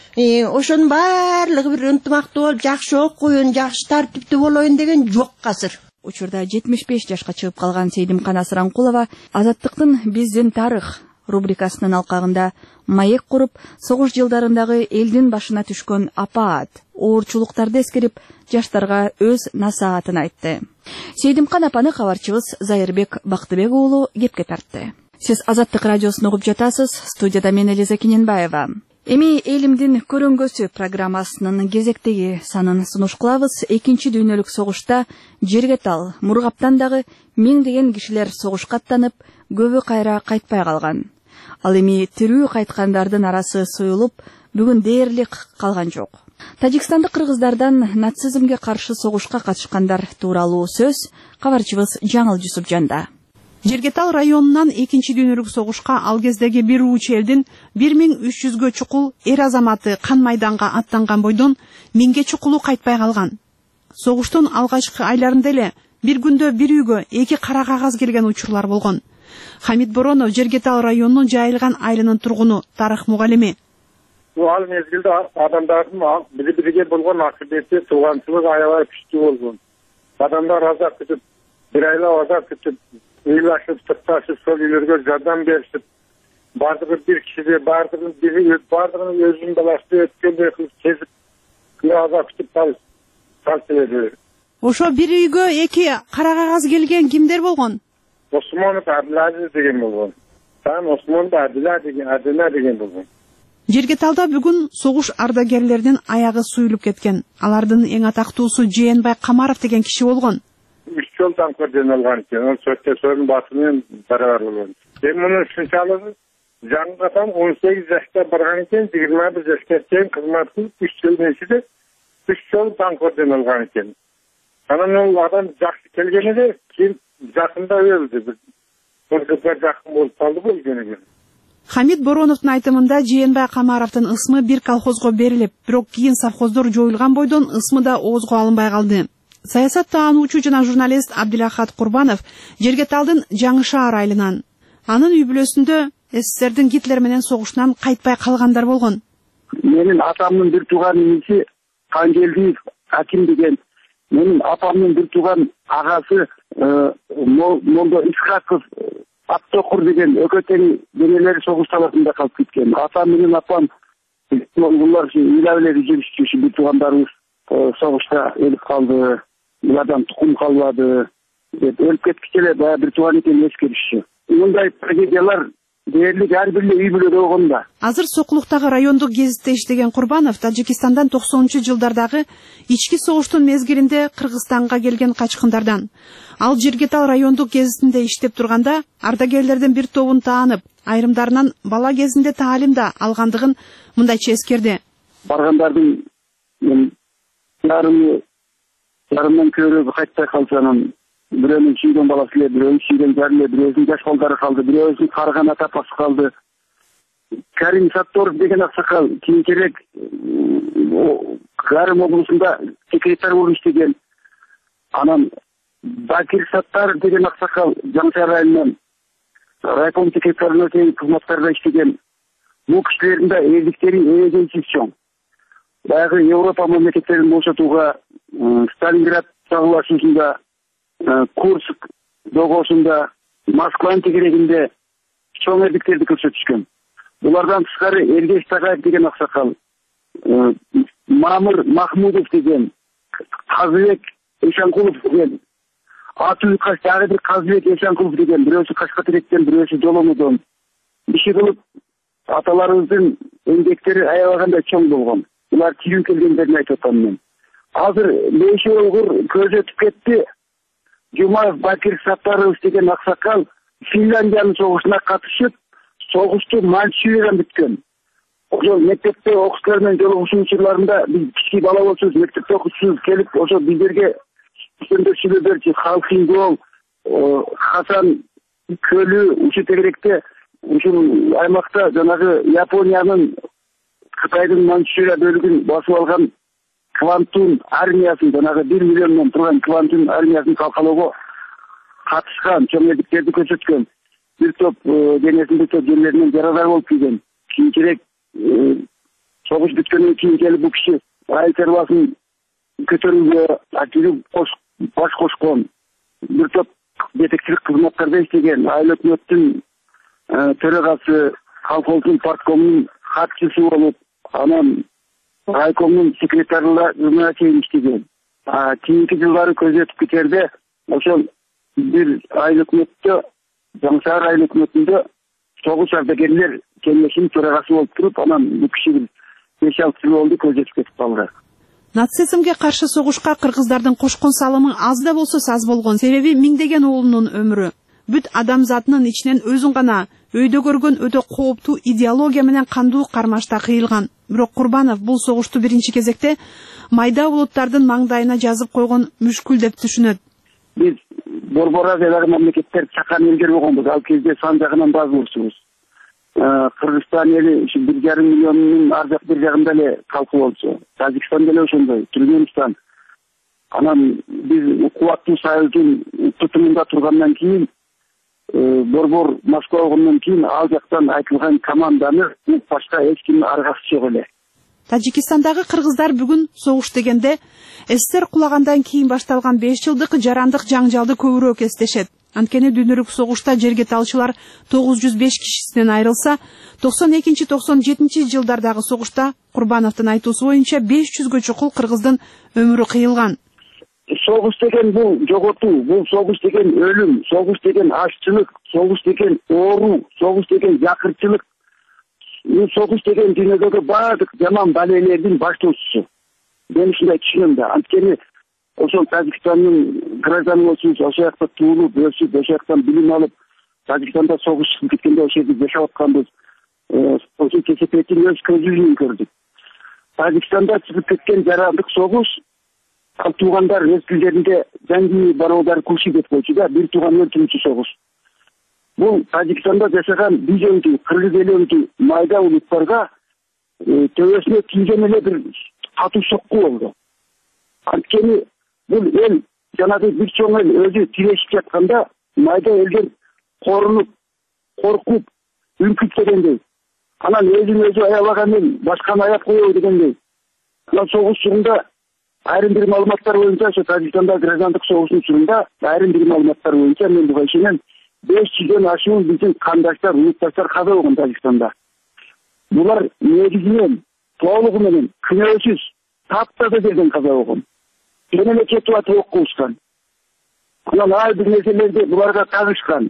Ошонун баардыгы бир ынтымактуу болуп, жакшы окуйун, жакшы тартиптүү болоюн деген жок азыр. Учурда жетимиш беш жашка чыгып калган Сейдимкан Асыранкулова Азаттыктын биздин тарых рубрикасынын алкагында маек куруп, согуш жылдарындагы элдин башына түшкөн апаат, оорчулуктарды эскерип, жаштарга өз насаатын айтты. Сейдимкан апаны кабарчыбыз Зайырбек Бактыбек уулу кепке тартты. Сиз Азаттык радиосун угуп жатасыз. Студияда мен Элиза Киненбаева. Эми элимдин көрөнгөсү программасынын кезектеги санын сунуш кылабыз. Экинчи дүйнөлүк согушта жерге тал, Мургаптан дагы миңдеген кишилер согушка аттанып, көбү кайра кайтпай калган. Ал эми тирүү кайткандардын арасы союлуп, бүгүн дээрлик калган жок. Тажикстандык кыргыздардан нацизмге каршы согушка катышкандар тууралуу сөз кабарчыбыз Жаңыл Жусупжанда. Жергетал районунан экинчи дүйнөлүк согушка ал кездеги бир уч элдин бир миң үч жүзгө чукул эр азаматы кан майданга аттанган бойдон миңге чукулу кайтпай калган. Согуштун алгачкы айларында эле бир күндө бир үйгө эки кара кагаз келген учурлар болгон. Хамит Боронов Жергетал районунун жайылган айылынын тургуну, тарых мугалими. Ал мезгилде адамдардын бири-бириге болгон акыбети, тууганчылык аябай күчтүү болгон. Адамдар азап күтүп, бир айла азап күтүп, ыйлашып, тыкташып, сол үйлөргө жардам беришип, бардыгы бир кишиде, бардыгы бири, бардыгынын өзүнүн баласы өткөндөй кылып сезип, азап күтүп калып. Ошо бир үйгө эки кара кагаз келген кимдер болгон? Осмонов Абдулазиз деген болгон. Там Осмонов Абдулла деген, Адына деген болгон. Жергеталда бүгүн согуш ардагерлеринин аягы суюлуп кеткен. Алардын эң атактуусу Жээнбай Камаров деген киши болгон. Үч жол танкерден алган экен. Ал сөттөсөнүн басынын барабар болгон. Эми мунун ушунчалыгы жаңы атам он сегиз жашта барган экен, жыйырма бир жашка чейин кызмат кылып, үч жылдын ичинде үч жол танкерден алган экен. Анан ал адам жакшы келген эле, кийин жакында өлдү. Бир кызга жакын болуп калды өлгөнүгө. Хамит Бороновдун айтымында Жээнбай Камаровдун ысмы бир колхозго берилип, бирок кийин совхоздор жоюлган бойдон ысмы да оозго алынбай калды. Саясат таануучу жана журналист Абдилахат Курбанов Жергеталдын Жаңы шаар айылынан. Анын үй бүлөсүндө СССРдин Гитлер менен согушунан кайтпай калгандар болгон. Менин атамдын бир тууган иниси Кангелдиев Аким деген, менин апамдын бир тууган агасы Молдо Исхаков Аттокур деген өкөтен денелери согуш таласында калып кеткен. Атам менен апам булар үйлөбүлөр жүрүшчү бир туугандарыбыз согушта өлүп калды. Буладан тукум калбады деп өлүп кеткиче эле баягы бир тууган экенин эскеришчү. Мындай трагедиялар дээрлик ар бир үй бүлөдө болгон да. Азыр Сокулуктагы райондук гезитте иштеген Курбанов Тажикистандан токсонунчу жылдардагы ички согуштун мезгилинде Кыргызстанга келген качкындардан. Ал Жергетал райондук гезитинде иштеп турганда ардагерлердин бир тобун таанып, айрымдарынан бала кезинде таалим да алгандыгын мындайча эскерди. Баргандардын жарымы жарымдан көрөбү кайтпай калса, анан бирөөнүн сүйгөн баласы эле, бирөөнүн сүйгөн жары эле, бирөөсүнүн жаш балдары калды, бирөөсүнүн карыган ата апасы калды. Карим Сатторов деген аксакал кийинчерээк Карим облусунда секретарь болуп иштеген. Анан Бакир Саттар деген аксакал Жаңы шаар районунан райком секретарына чейин кызматтарда иштеген. бул кишилердин да элдиктери эженсиз чоң. Баягы Европа мамлекеттерин бошотууга Сталинград соглашуусунда, Курск догосунда, Москванын тегерегинде чоң эрдиктерди көрсөтүшкөн. Булардан тышкары Эргеш Такаев деген аксакал, Мамыр Махмудов деген, Казыбек Эшанкулов деген, Атуу Каш дагы бир Казыбек Эшанкулов деген, бирөөсү Кашкатеректен, бирөөсү Жоломодон. Иши кылып аталарыбыздын эмгектери аябагандай чоң болгон. Булар тирүү келгендерин айтып атам мен. Азыр Лейши Олгур көз өтүп кетти. Жумаев Бакир Саттарович деген аксакал Финляндиянын согушуна катышып, согушту Манчжуриядан бүткөн. Ошо мектепте окуучулар менен жолугушуу учурларында биз кички бала болсобуз, мектепте окуучубуз келип, ошо биздерге түшүндүрүп берчү. Халкингол, Хасан Көлү ушул тегеректе ушул аймакта жанагы Япониянын Кытайдын Манчжурия бөлүгүн басып алган Квантун армиясын, жанагы бир миллиондон турган Квантун армиясын талкалоого катышкан, чоң эрдиктерди көрсөткөн. Бир топ денесин бир топ жерлеринен жарадар болуп кийген. Кийинчерээк согуш бүткөндөн кийин келип бул киши айыл чарбасын көтөрүүгө активдүү баш кошкон. Бир топ жетекчилик кызматтарда иштеген, айыл өкмөттүн төрагасы, колхоздун парткомунун катчысы болуп, анан райкомдун секретарына чейин иштеген. Кийинки жылдары көз өтүп кетерде ошол бир айыл өкмөттө, Жаңы Шаар айыл өкмөтүндө согуш ардагерлер кеңешинин төрагасы болуп туруп, анан бул киши бир беш алты жыл болду көз өтүп кетип калды. Нацизмге каршы согушка кыргыздардын кошкон салымы аз да болсо аз болгон. Себеби миңдеген уулунун өмүрү, бүт адамзатынын ичинен өзүн гана өйдө көргөн өтө кооптуу идеология менен кандуу кармашта кыйылган. Бирок Курбанов бул согушту биринчи кезекте майда улуттардын маңдайына жазып койгон мүшкүл деп түшүнөт. Биз Борбор Азиядагы мамлекеттер чакан элдер болгонбуз. Ал кезде сан жагынан да аз болчубуз. Кыргызстан эли ушу бир жарым миллиондун ар жак бир жагында эле калкы болчу. Тажикстан деле ошондой, Түркмөнстан. Анан биз кубаттуу союздун тутумунда тургандан кийин, Борбор Москва болгондон кийин ал жактан айтылган команданы башка эч ким аргасы жок эле. Тажикстандагы кыргыздар бүгүн согуш дегенде СССР кулагандан кийин башталган беш жылдык жарандык жаңжалды көбүрөөк эстешет. Анткени дүйнөлүк согушта жерге талчылар тогуз жүз беш кишисинен айрылса, токсон экинчи токсон жетинчи жылдардагы согушта Курбановдун айтуусу боюнча беш жүзгө чукул кыргыздын өмүрү кыйылган. Согуш деген бул жоготуу, бул согуш деген өлүм, согуш деген аччылык, согуш деген оору, согуш деген жакырчылык. Бул согуш деген дүйнөдөгү баардык жаман балелердин баштоочусу. Мен ушундай түшүнөм да. Анткени ошол Тажикстандын гражданы болсубуз, ошол жакта туулуп, өсүп, ошол жактан билим алып, Тажикстанда согуш чыгып кеткенде ошол жерде жашап атканбыз. Ошол кесепеттин өз көзүбүз көрдүк. Тажикстанда чыгып кеткен жарандык согуш, ал туугандар өз тилдеринде Жанги бародар куши деп койчу да, бир тууган өлтүрүүчү согуш. Бул Тажикстанда жашаган бижөндү, кыргыз элөндү майда улуттарга төбөсүнө тийген эле бир катуу сокку болду. Анткени бул эл жанагы бир чоң эл өзү тирешип жатканда майда элдер корунуп, коркуп, үңкүп дегендей. Анан өзүн өзү аябаган эл башканы аяп коебу дегендей. Анан согуш чорунда айрым бир маалыматтар боюнча, ошо Тажикстанда граждандык согуштун чорунда айрым бир маалыматтар боюнча мен буга ишенем, беш жүздөн ашуун биздин кандаштар, улутташтар каза болгон Тажикстанда. Булар негизинен, толугу менен, күнөөсүз, таптаза жерден каза болгон. Мен эле кетип атып окуушкан. Анан ар бир нерселерди буларга тагышкан.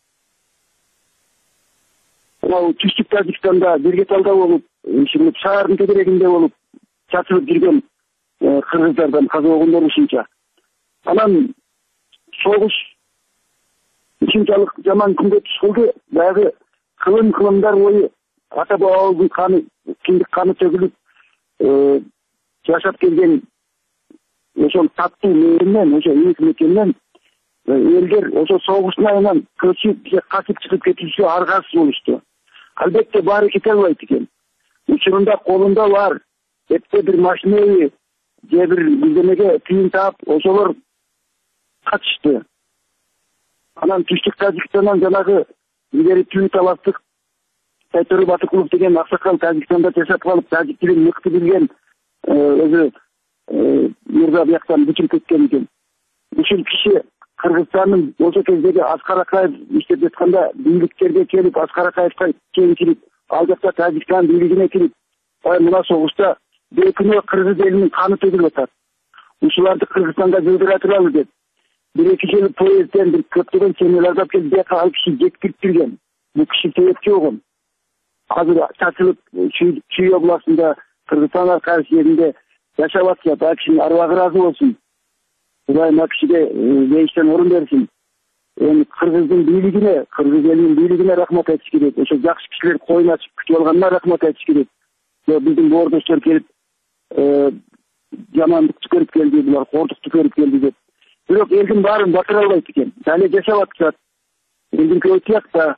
Ал түштүк Тажикстанда Биргеталда болуп, ушинтип шаардын тегерегинде болуп, чачылып жүргөн кыргыздардан каза болгондор ушунча. Анан согуш ушунчалык жаман күнгө туш кылды. Баягы кылым кылымдар бою ата бабабыздын каны, киндик каны төгүлүп жашап келген ошол таттуу мээринен, ошо ийгилик мекенинен элдер ошо согуштун айынан көчүп же качып чыгып кетүүсү аргасыз болушту. Албетте баары кете албайт экен. Учурунда колунда бар эпте бир машинеби же бир бирдемеге тыйын таап ошолор качышты. Анан түштүк Тажикстандан жанагы илгери түү талаптык Тайтөре Батыкулов деген аксакал Тажикстанда жашап калып, тажик тилин мыкты билген өзү мырза бияктан бүтүп кеткен экен. Ушул киши Кыргызстандын ошол кездеги Аскар Акаев иштеп жатканда бийликтерге келип, Аскар Акаевка чейин ал жакта Тажикстан бийлигине кирип, ай мына согушта бейкүнөө кыргыз элинин каны төгүлүп атат. Ушуларды Кыргызстанга жылдыра туралы деп. Бир эки жыл поездден бир көптөгөн семьяларды алып келип, бияка ал киши жеткирип келген. Бул киши себепчи болгон. Азыр чачылып Чүй областында Кыргызстан аркасы жеринде жашап атат. Ал кишинин арбагы ыраазы болсун. Кудайым ал кишиге бейиштен орун берсин. Эми Кыргыздын бийлигине, Кыргыз элинин бийлигине рахмат айтыш керек. Ошо жакшы кишилер коюн ачып күтүп алганына рахмат айтыш керек. Биздин боордоштор келип, жамандыкты көрүп келди, булар кордукту көрүп келди деп. Бирок элдин баарын батыра албайт экен. Дале жашап атышат. Элдин көбү тиякта.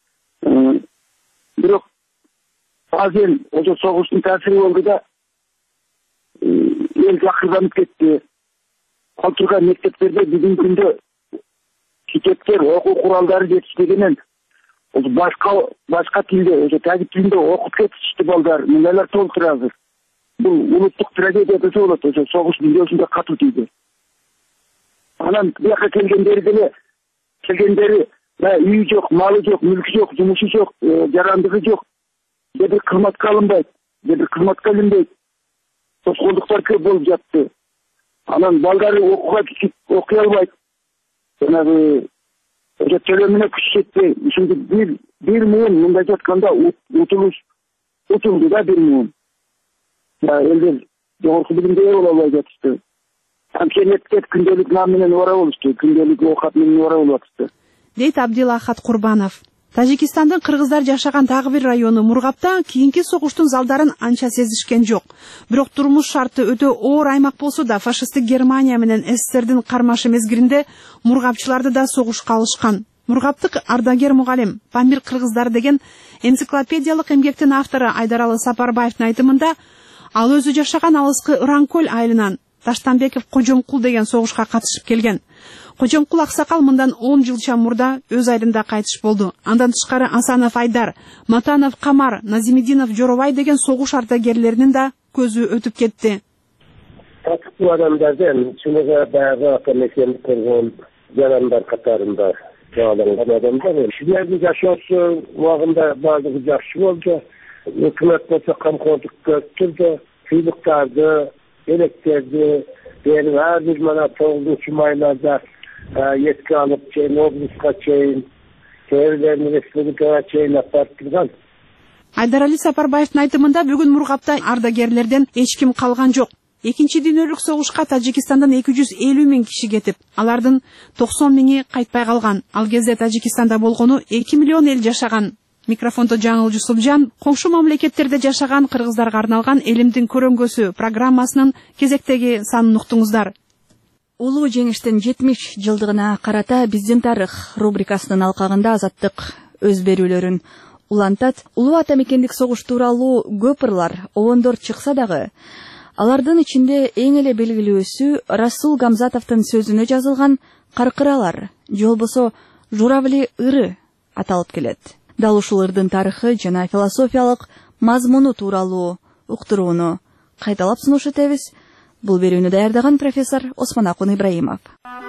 Бирок азыр ошо согуштун таасири болду да эл жакырданып кетти. Ал турган мектептерде бүгүнкү күндө китептер, окуу куралдары жетишпегенен башка башка тилде, ошо тажик тилинде окуп кетишти балдар. Мындайлар толтур азыр. Бул улуттук трагедия десе болот, ошо согуш дүйнөсүндө катуу тийди. Анан бияка келгендери деле келгендери үйү жок, малы жок, мүлкү жок, жумушу жок, жарандыгы жок. Бир кызматка алынбайт, бир кызматка илинбейт. Тоскоолдуктар көп болуп жатты. Анан балдары окууга окуй албайт. Жанагы ошо төлөмүнө күч жетпей, ушунду бир бир муун мындай жатканда утулуш утулду да бир муун. Элдер жогорку билимге ээ боло албай жатышты. Анткени күндөлүк нан менен убара болушту, күндөлүк оокат менен убара болуп атышты. Дейт Абдилахат Курбанов. Тажикстандын кыргыздар жашаган дагы бир району Мургапта кийинки согуштун залдарын анча сезишкен жок. Бирок турмуш шарты өтө оор аймак болсо да, фашисттик Германия менен СССРдин кармашы мезгилинде мургапчыларды да согушка алышкан. Мургаптык ардагер мугалим Памир кыргыздары деген энциклопедиялык эмгектин автору Айдаралы Сапарбаевдин айтымында, ал өзү жашаган алыскы Ыран-Көл айылынан Таштанбеков Кожомкул деген согушка катышып келген. Кожомкул аксакал мындан он жылча мурда өз айылында кайтыш болду. Андан тышкары Асанов Айдар, Матанов Камар, Назимидинов Жоробай деген согуш ардагерлеринин да көзү өтүп кетти. Татыктуу адамдардан чыныгы баягы акемекендик көргөн жарандар катарында чагылган адамдар. Силердин жашоосу убагында баардыгы жакшы болду. Өкмөт болсо камкордук көрсөттү, кыйлыктарды, электерди берип ар бир мана тогузунчу майларда эске алып чейин облуска чейин чөйрөлөрдүн республикага чейин алып барып турган. Айдарали Сапарбаевдин айтымында бүгүн Мургапта ардагерлерден эч ким калган жок. Экинчи дүйнөлүк согушка Тажикстандан эки жүз элүү миң киши кетип, алардын токсон миңи кайтпай калган. Ал кезде Тажикстанда болгону эки миллион эл жашаган. Микрофондо Жаңыл Жусупжан, коңшу мамлекеттерде жашаган кыргыздарга арналган Элимдин көрөңгөсү программасынын кезектеги санын уктуңуздар. Улуу жеңиштин жетимиш жылдыгына карата биздин тарых рубрикасынын алкагында Азаттык өз берүүлөрүн улантат. Улуу ата мекендик согуш тууралуу көп ырлар, обондор чыкса дагы, алардын ичинде эң эле белгилүүсү Расул Гамзатовдун сөзүнө жазылган каркыралар, же болбосо журавли ыры аталып келет. Дал ушул ырдын тарыхы жана философиялык мазмуну тууралуу уктурууну кайталап сунуш этебиз. Бул берүүнү даярдаган профессор Осмонакун Ибраимов.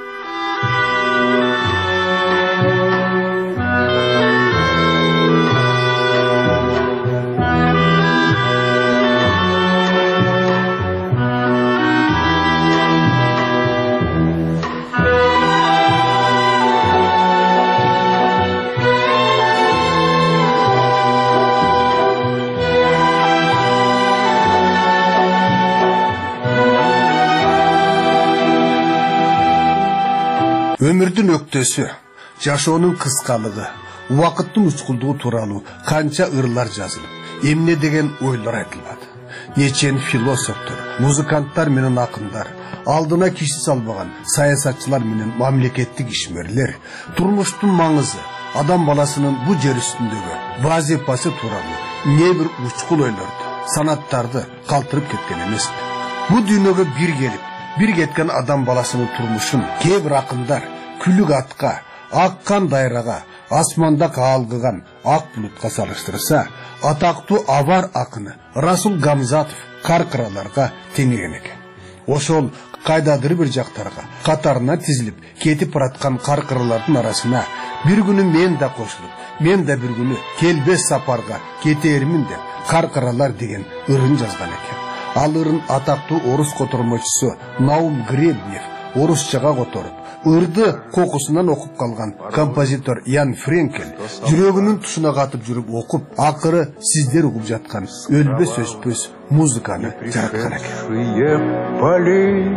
Өмүрдүн өктөсү, жашоонун кыскалыгы, убакыттын учкулдугу тууралуу канча ырлар жазылып, эмне деген ойлор айтылбады. Нечен философтор, музыканттар менен акындар, алдына киши салбаган саясатчылар менен мамлекеттик ишмерлер турмуштун маңызы, адам баласынын бу жер үстүндөгү вазифасы тууралуу не бир учкул ойлорду, санаттарды калтырып кеткен эмеспи. Бу дүйнөгө бир келип, бир кеткен адам баласынын турмушун кээ бир акындар күлүк атка, аккан дайрага, асманда каалгыган ак булутка салыштырса, атактуу авар акыны Расул Гамзатов каркыраларга теңеген экен. Ошол кайдадыр бир жактарга катарына тизилип кетип бараткан каркыралардын арасына бир күнү мен да кошулуп, мен да бир күнү келбес сапарга кетермин деп каркыралар деген ырын жазган экен. Ал ырын атактуу орус котормочусу Наум Гребнев орусчага которуп, ырды кокусунан окуп калган композитор Ян Френкель жүрөгүнүн тушуна катып жүрүп окуп, акыры сиздер угуп жаткан өлбөс өспөс музыканы жараткан экен.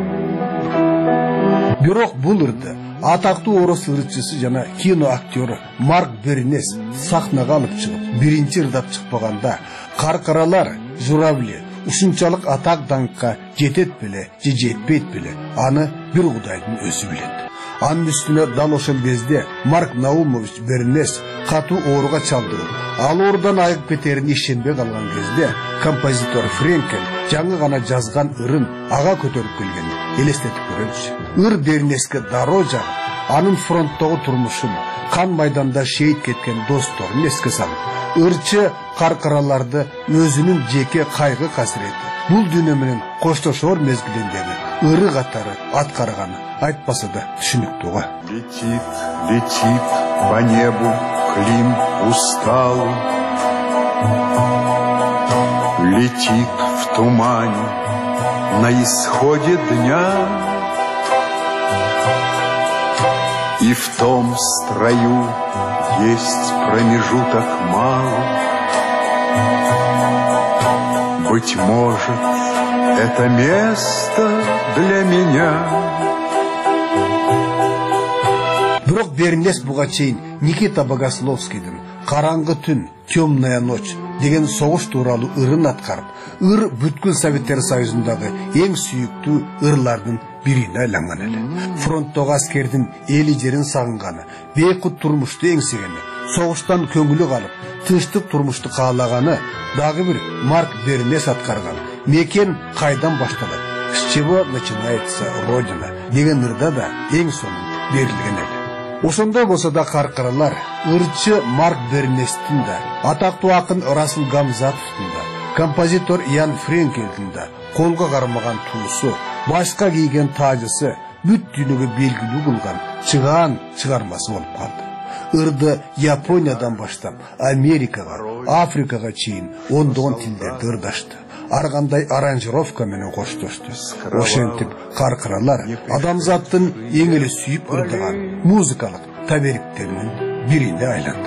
Бирок бул ырды атактуу орус ырчысы жана кино актёру Марк Бернес сахнага алып чыгып, биринчи ырдап чыкпаганда, каркаралар, журавли ушунчалык атак даңкка жетет беле, же жетпейт беле, аны бир Кудайдын өзү билет. Анын үстүнө дал ошол кезде Марк Наумович Бернес катуу ооруга чалдырып, ал оорудан айыгып кетерин ишенбей калган кезде композитор Френкель жаңы гана жазган ырын ага көтөрүп келгенин элестетип көрөлүчү. Ыр Бернеске дароо жагып, анын фронттогу турмушун, кан майданда шейит кеткен досторун эске салып, ырчы каркараларды өзүнүн жеке кайгы касіреті, бул дүйнө менен коштошор мезгилиндеги ыры катары аткарганы айтпаса да түшүнүктүү го. Летит, летит по небу Клим усталый, летит в тумане на исходе дня, и в том строю есть промежуток малый. Быть может, это место для меня. Бирок Бернес буга чейин Никита Богословскийдин «Караңгы түн, темная ночь» деген согуш тууралуу ырын аткарып, ыр бүткүл Советтер Союзундагы эң сүйүктүү ырлардын бирине айланган эле. Фронттогу аскердин эли жерин сагынганы, бейкут турмушту эңсегени, согуштан көңүлү калып, тынчтык турмушту каалаганы дагы бир Марк Бернес аткарган «Мекен кайдан башталат? С чего начинается Родина» деген ырда да эң сонун берилген эле. Ошондой болсо да каркаралар ырчы Марк Бернестин да, атактуу акын Расул Гамзатовдун да, композитор Ян Френкельдин да колго кармаган туусу, башка кийген таажысы, бүт дүйнөгө белгилүү кылган чыгаан чыгармасы болуп калды. Ырды Япониядан баштап Америкага, Африкага чейин ондогон тилдерде ырдашты. Ар кандай аранжировка менен коштошту. Ошентип каркаралар адамзаттын эң эле сүйүп ырдаган музыкалык табериктеринин бирине айланды.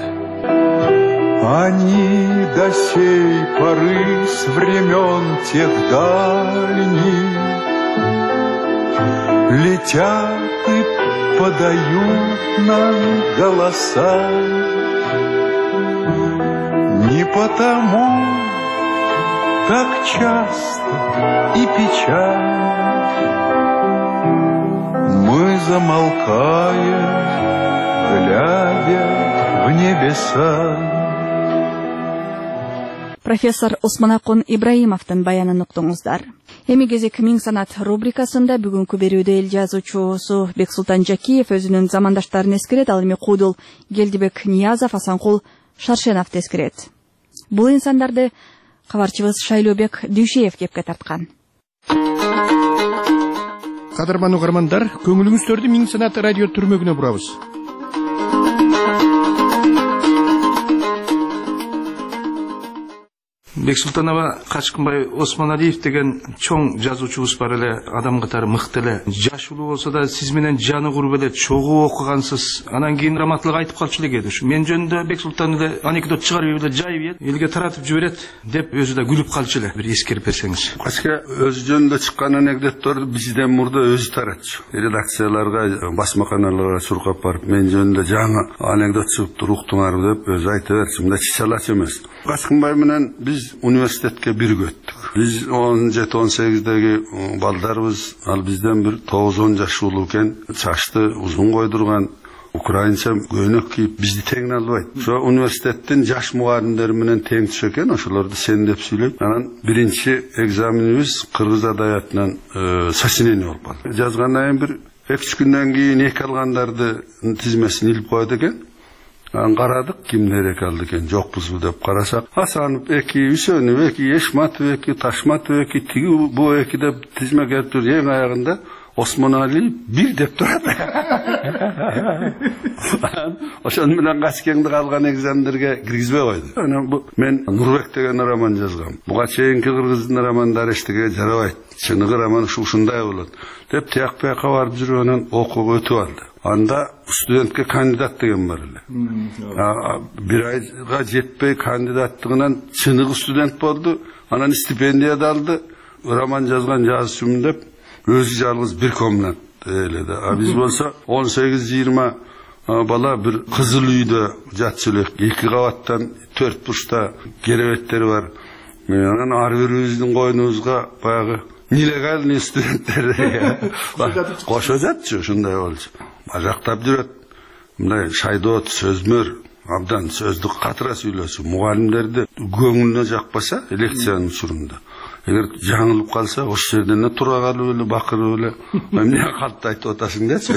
Они до сей поры с времен тех дальних летят и подают нам голоса. Не потому так часто и печально мы замолкаем, глядя в небеса. Профессор Осмонакун Ибраимовдун баянын уктуңуздар. Эми кезек Миң санат рубрикасында бүгүнкү берүүдө эл жазуучусу Бексултан Жакиев өзүнүн замандаштарын эскерет, ал эми Куудул Келдибек Ниязов, Асанкул Шаршеновду эскерет. Бул инсандарды кабарчыбыз Шайлообек Дүйшеев кепке тарткан. Кадырман угармандар, көңүлүңүздөрдү Миң санат радио түрмөгүнө бурабыз. Бексултанова Качкынбай Осмоналиев деген чоң жазуучубуз бар эле, адам катары мыкты эле. Жашылуу болсо да сиз менен жаны куруп эле чогуу окугансыз. Анан кийин раматтылык айтып калчу эле кээде. Мен жөнүндө Бексултан эле анекдот чыгарып эле жайып элге таратып жиберет деп өзү да күлүп калчу эле. Бир эскерип берсеңиз. Качка өзү жөнүндө чыккан анекдотторду бизден мурда өзү таратчу. Редакцияларга, басма каналдарга суркап барып, мен жөнүндө жаңы анекдот чыгыптыр, уктуңар деп өзү айта берчү. Мында чычалач эмес. Качкынбай менен биз университетке бирге өттүк. Биз он жети он сегиздеги балдарыбыз, ал бизден бир тогуз он жаш улуу экен, чачты узун койдурган, украинча көйнөк кийип бизди тең албайт. Ошо университеттин жаш мугалимдери менен тең түшө экен, ошолорду сен деп сүйлөйт. Анан биринчи экзаменибиз кыргыз адабиятынан сочинение болуп калды. Жазгандан кийин бир эки үч күндөн кийин эки алгандарды тизмесин илип коет экен. Анан карадык, кимдер экалды экен, жокпузбу деп карасак, Асанов эки, Үсөнов эки, Эшматов эки, Ташматов эки, тиги бу эки деп тизме келип тур. Эң аягында Осмонали бир деп турат. Ошон менен Качкеңди калган экзамендерге киргизбей койду. Анан бу мен Нурбек деген роман жазгам. Буга чейинки кыргыздын романдары эчтеге жарабайт. Чыныгы роман ушундай болот деп тияк бияка барып жүрүп анан окууга өтүп алды. Анда студентке кандидат деген бар эле. Бир айга жетпей кандидаттыгынан чыныгы студент болду. Анан стипендия да алды. Роман жазган жазуучумун деп өзү жалгыз бир комнат эле да. А биз болсо он сегиз жыйырма бала бир кызыл үйдө жатчу элек. эки кабаттан төрт бурчта керебеттери бар. Анан ар бирибиздин койнубузга баягы нелегальный студенттер кошо жатчу, ушундай болчу. Ажактап жүрөт. Мындай шайдот, сөзмөр, абдан сөздүк катыра сүйлөсү. Мугалимдерди көңүлүнө жакпаса, лекциянын учурунда. Эгер жаңылып калса, ошол жерден эле тура калып эле, бакырып эле, эмне калтты айтып атасың дечи.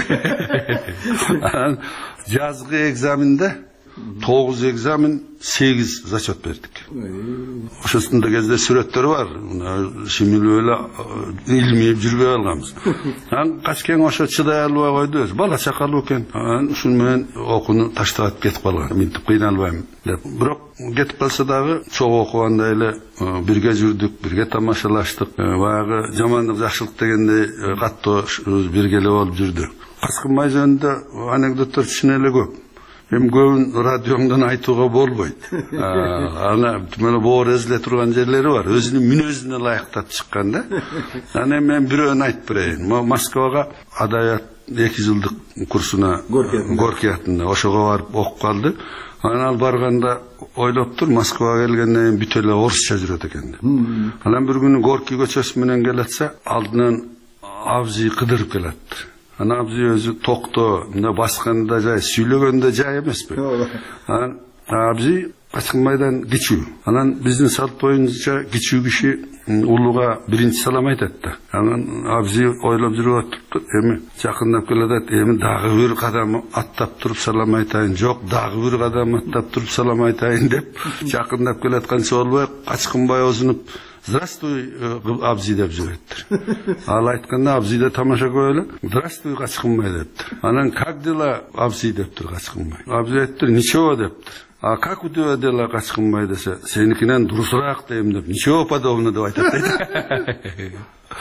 Жазгы экзаменде тогуз экзамен, сегиз зачет бердик. Ошосунда кезде сүрөттөр бар. Шимилип эле илмип жүрбөй алганбыз. Анан Качкең ошо чыдай албай койду. Бала чакалуу экен. Анан ушун менен окууну таштап кетип калган. Минтип кыйналбайм деп. Бирок кетип калса дагы чогуу окуганда эле бирге жүрдүк, бирге тамашалаштык. Баягы жамандык жакшылык дегендей каттоо бирге эле болуп жүрдү. Качкынбай жөнүндө анекдоттор чын эле көп. Эми көбүн радиоңдон айтууга болбойт. Ана түмөлө боор эзиле турган жерлери бар. Өзүнүн мүнөзүнө ылайыктап чыккан да. Анан мен бирөөнү айтып берейин. Москвага адабият эки жылдык курсуна Горький атында ошого барып окуп калды. Анан ал барганда ойлоптур, Москвага келгенден кийин бүт эле орусча жүрөт экен. Анан бир күнү Горький көчөсү менен келатса, алдынан абзый кыдырып келат. Анан абзый өзү токто, мына басканда жай, сүйлөгөндө жай эмеспи. Анан абзый Качкынбайдан кичүү. Анан биздин салт боюнча кичүү киши улууга биринчи салам айтат да. Анан абзый ойлоп жүрүп атыптыр. Эми жакындап келатат, эми дагы бир кадам аттап туруп салам айтайын, жок, дагы бир кадам аттап туруп салам айтайын деп жакындап келатканча болбой Качкынбай озунуп «Здравствуй, абзый» деп жүрөттүр. Ал айтканда абзый да тамаша көрүп эле «Здравствуй, Качкынбай» дептир. Анан «Как дела, абзый» дептир Качкынбай. Абзый айттыр «Ничего» дептир. А как у тебя дела, Качкынбай десе, сеникинен дурусураак дейм деп, ничего подобного деп айтат дейт.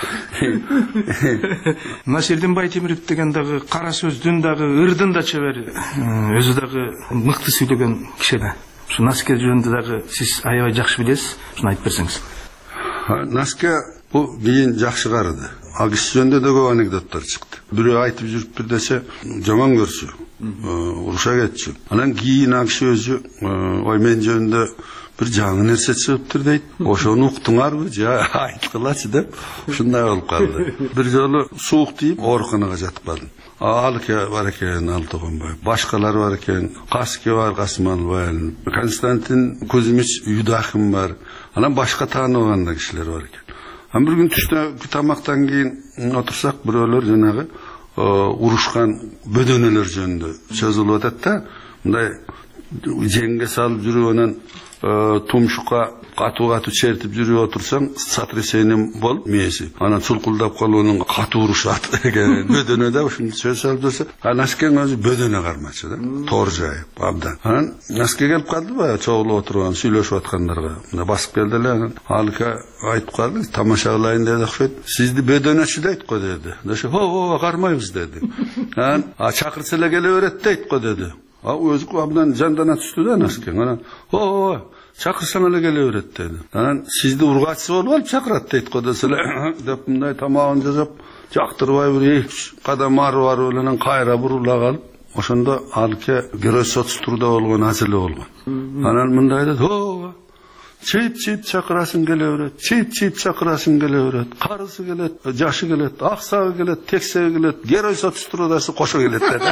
Насирдин Байтемиров деген дагы кара сөздүн дагы ырдын да чебер, өзү дагы мыкты сүйлөгөн киши да. Ушу Наске жөнүндө дагы сиз аябай жакшы билесиз, ушуну айтып берсеңиз. Наске бул кийин жакшы карыды. Ал киши жөнүндө да көп анекдоттор чыкты. Бирөө айтып жүрүптүр десе, жаман көрсү, уруша кетчү. Анан кийин ал киши өзү, ой мен жөнүндө бир жаңы нерсе чыгыптыр дейт. Ошону уктуңарбы, же айткылачы деп, ушундай болуп калды. Бир жолу суук тийип, ооруканага жатып калдым. Алке бар экен, Алтыгонбай, башкалар бар экен, Каске бар, Касманбай, Константин Кузьмич Юдахин бар. Анан башка тааныбаган да кишилер бар экен. Анан бир күн түштө тамактан кийин отурсак, бирөөлөр жанагы урушкан бөдөнөлөр жөнүндө сөз болуп атат да. Мындай жеңге салып жүрүп анан тумшукка катуу-катуу чертип жүрүп отурсаң, сотрясением болуп мээси. Анан чулкулдап калып анан катуу урушат экен. Бөдөнөдө ушундай сөз салып жүрсө, Наскен өзү бөдөнө кармачы да. Тор жайып абдан. Анан Наске келип калды баягы чогулуп отурган, сүйлөшүп аткандарга. Мына басып келди эле, анан Алка айтып калды, тамаша кылайын деди окшойт. Сизди бөдөнөчү дейт го деди. Десе, "О, кармайбыз" деди. Анан чакырса эле келе берет дейт го деди. А өзү абдан жандана түштү да Наскен. Анан, "О, чакырсаң эле келе берет" деди. Анан сизди ургачы болуп алып чакырат дейт го десе эле деп мындай тамагын жасап, жактырбай бир эки кадам ары барып эле анан кайра бурула калып, ошондо Алке герой соцтурда болгон азеле болгон. Анан мындай деди, "О, чейп-чейп чакырасың келе берет, чейп-чейп чакырасың келе берет, карысы келет, жашы келет, аксагы келет, тексеги келет, герой соцтрудасы кошо келет" деди.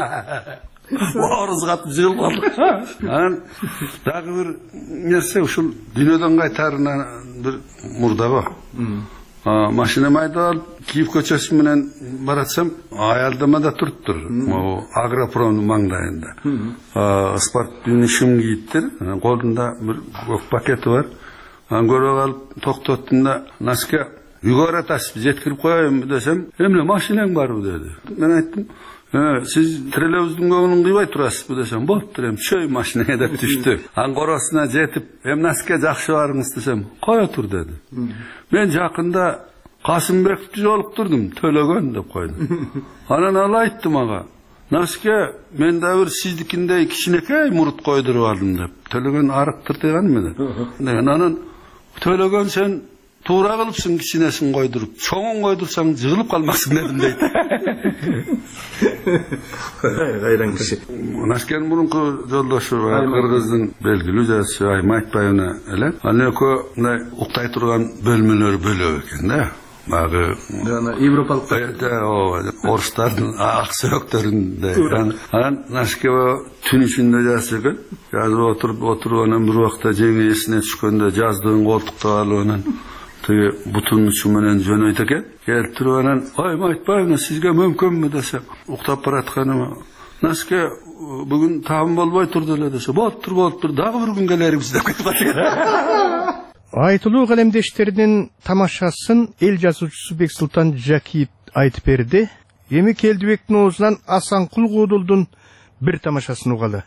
Орус катып жыгылып калдык. Анан дагы бир нерсе ушул дүйнөдөн кайтаарына бир мурда го. машинам айдап алып Киев көчөсү менен баратсам аялдамада туруптур могу Агропромдун маңдайында спорттун ишим кийиптир, колунда бир көк пакети бар. Аны көрүп алып токтоттум да Наске үйгө баратасыз, жеткирип коеюнбу десем, эмне машинаң барбы деди. Мен айттым, сиз троллейбустун көңүлүн кыйбай турасызбы десем, болуптур эми чөй машинага деп түштү. Анын коросуна жетип, эми Наске жакшы барыңыз десем, кое тур деди. Мен жакында Касымбекти жолуктурдум, төлөгөн деп койдум. Анан ал айтты мага, Наске, мен да бир сиздикиндей кичинекей мурут койдуруп алдым деп. Төлөгөн арыктыр деген менен. Деген анан төлөгөн сен туура кылыпсың кичинесин койдуруп, чоңун койдурсаң жыгылып калмаксың дедим дейт. Кайран киши. Наскен мурунку жолдошу Кыргыздын белгилүү жазчы Айым Айтбаевна эле. Ал экөө мындай уктай турган бөлмөлөр бөлөп экен да. Багы жана европалык орустардын ак сөктөрүндө. Анан Наске түн ичинде жазчы экен. Жазып отуруп отуруп анан бир убакта жеңи эсине түшкөндө жаздыгын колтукта алып анан тиги бутунун учу менен жөнөйт экен. Келип туруп анан Айым Айтбаевна сизге мүмкүнбү десе, уктап баратканыма Наске бүгүн таам болбой турду эле десе, болуптур болуптур дагы бир күн келербиз деп кетти. Айтылуу калемдештердин тамашасын эл жазуучусу Бексултан Жакиев айтып берди. Эми Келдибектин оозунан Асанкул Куудулдун бир тамашасын угалы.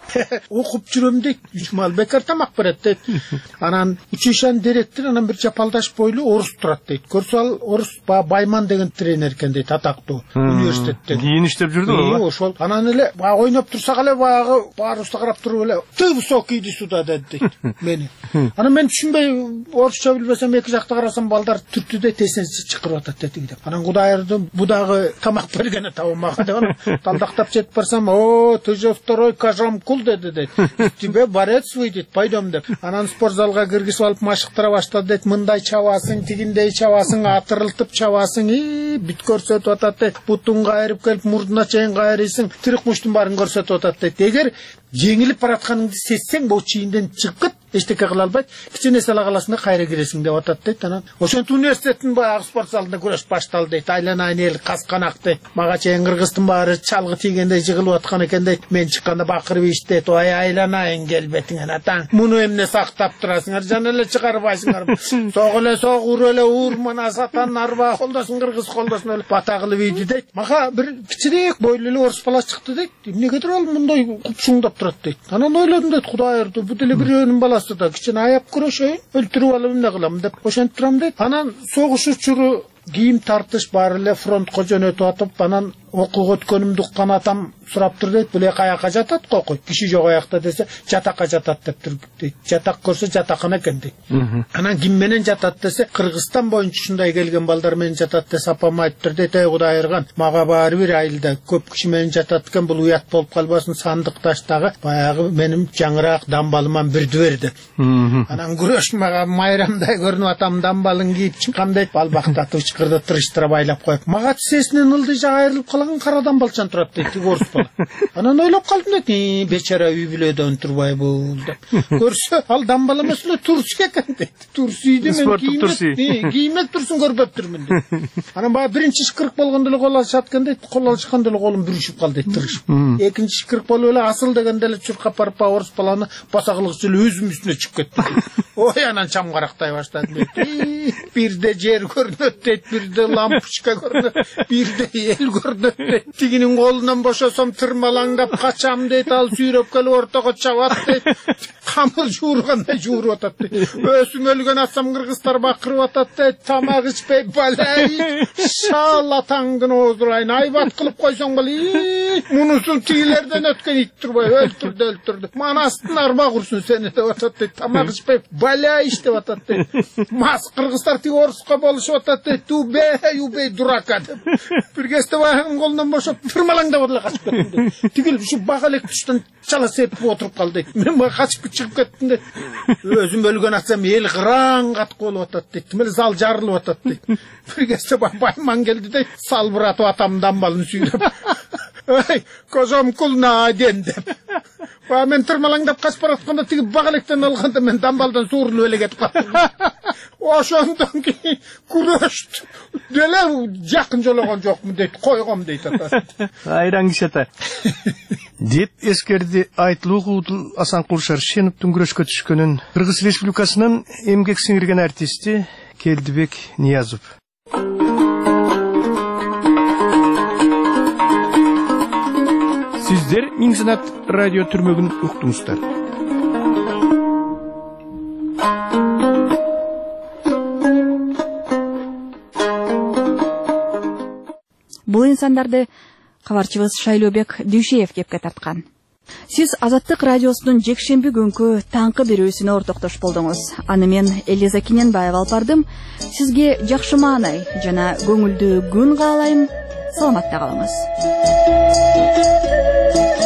Окуп жүрөм дейт, үч мал бекар тамак берет дейт. Анан училищанын директору анан бир жапалдаш бойлуу орус турат дейт. Көрсө ал орус Байман деген тренер экен дейт, атактуу университетте. Кийин иштеп жүрдү го. Ошол. Анан эле ойноп турсак эле баягы баарыбызды карап туруп эле "Ты высокий иди сюда" дейт мени. Анан мен түшүнбөй орусча билбесем эки жакта карасам балдар түртүдө тесен чыкырып атат дейт деп. Анан Кудайырдын будагы тамак бергени табылмаган деп талдактап жетип барсам, "О, ты же второй Кажамкул" деди дейт. "Тебе борец выйдет, пойдем" деп. Анан спортзалга киргизип алып машыктыра баштады дейт. "Мындай чабасың, тигиндей чабасың, атырылтып чабасың, и бүт көрсөтүп атат дейт. Бутун кайрып келип мурдуна чейин кайрыйсың, тирик муштун баарын көрсөтүп атат дейт. Эгер жеңилип баратканыңды сезсең, бул чийинден чыгып эчтеке кыла албайт, кичине сала каласың да кайра киресиң деп атат дейт. Анан ошентип университеттин баягы спорт залында күрөш башталды дейт. Айланайын эл касканак дейт. Мага чейин кыргыздын баары чалгы тийгендей жыгылып аткан экен дейт. Мен чыкканда бакырып иштейт. "Ой, айланайын кел бетиңен атаң. Муну эмне сактап турасыңар? Жана эле чыгарбайсыңар. Сог эле сог, ур эле ур, мына сатан арба колдосун кыргыз колдосун эле бата кылып ийди" дейт. Мага бир кичирээк бойлуу эле орус бала чыкты дейт. "Эмнегедир ал мындай купшуңдап турат" дейт. Анан ойлодум дейт, "Кудайырды, бу деле бирөөнүн баласы да кичине аяп көрөшөйүн, өлтүрүп алып эмне кылам" деп ошентип турам дейт. Анан согуш учуру кийим тартыш бар эле фронтко жөнөтүп атып, анан окууга өткөнүмдү уккан атам сураптыр дейт. "Бул каяка жатат кокой? Киши жок аякта" десе, "Жатакка жатат" дептир дейт. Жатак көрсө жатакан экен дейт. Анан ким менен жатат десе, "Кыргызстан боюнча ушундай келген балдар менен жатат" десе, апам айтыптыр дейт. "Эй Кудайырган, мага баары бир айылда көп киши менен жатат экен, бул уят болуп калбасын, сандык таштагы баягы менин жаңыраак дамбалыман бирди бер" деп. Анан күрөш мага майрамдай көрүнүп атам дамбалын кийип чыккан дейт. Балбактатып ычкырды тырыштыра байлап коюп. Мага тизесинен ылдыйжа айрылып калган кара дамбалчан турат дейт, орус бала. Анан ойлоп калдым дейт, "Бечара үй бүлөдөн турбай бул" деп. Көрсө ал дамбал эмес эле турсук экен дейт. Турсуйду мен кийимек, кийимек турсун көрбөптүрмүн дейт. Анан баягы биринчи шкырык болгондо эле кол алышат экен дейт. Кол алышканда эле колум бүрүшүп калды дейт, тырышып. Экинчи шкырык болуп эле асыл дегенде эле чуркап барып орус баланы басакылыгычы эле өзүм үстүнө чыгып кетти. Ой, анан чам карактай баштады дейт. Бирде жер көрүнөт дейт, бирде лампочка көрүнөт, бирде эл көрүнөт дейт. Тигинин колунан бошосом тырмалаңдап качам дейт, ал сүйрөп келип ортого чабат дейт. Камыр жуургандай жууруп атат дейт. Өсүң өлгөн атсам кыргыздар бакырып атат дейт. Тамак ичпей балай, шал атаңдын оозурайын, айбат кылып койсоң балай. Мунусун тигилерден өткөн ит турбай өлтүрдү, өлтүрдү. Манастын арба курсун сени деп атат дейт. Тамак ичпей балай иштеп атат дейт. Мас кыргыздар тиги оруска болушуп атат дейт. Убей, убей дурака деп. Бир кезде баягы колунан бошоп тырмалаңдап эле качып кеттим дейт. Тигил ушу бак элек туштан чала сепип отуруп калды дейт. Мен баягы качып чыгып кеттим дейт. Өзүм өлгөн атсам эл кыраң катык болуп атат дейт. Тимел зал жарылып атат дейт. Бир кезде Байман келди дейт. Салбыратып атам дамбалын сүйрөп. "Эй, Кожомкул наден" деп. Ба мен тырмалаңдап качып баратканда тиги бак электен алганда мен дамбалдан суурулуп эле кетип калдым. ошондон кийин күрөштү деле жакын жологон жокмун дейт, койгом дейт атасы. Айран киши ата. Деп эскерди Айтылуу Куудул Асанкул Шаршеновдун күрөшкө түшкөнүн Кыргыз Республикасынын эмгек сиңирген артисти Келдибек Ниязов. Сиздер Миң Санат радио түрмөгүн уктуңуздар. Бул инсандарды кабарчыбыз Шайлообек Дүйшеев кепке тарткан. Сиз Азаттык радиосунун жекшемби күнкү таңкы берүүсүнө ортоктош болдуңуз. Аны мен Элиза Киненбаева алып бардым. Сизге жакшы маанай жана көңүлдүү күн каалайм. Саламатта калыңыз.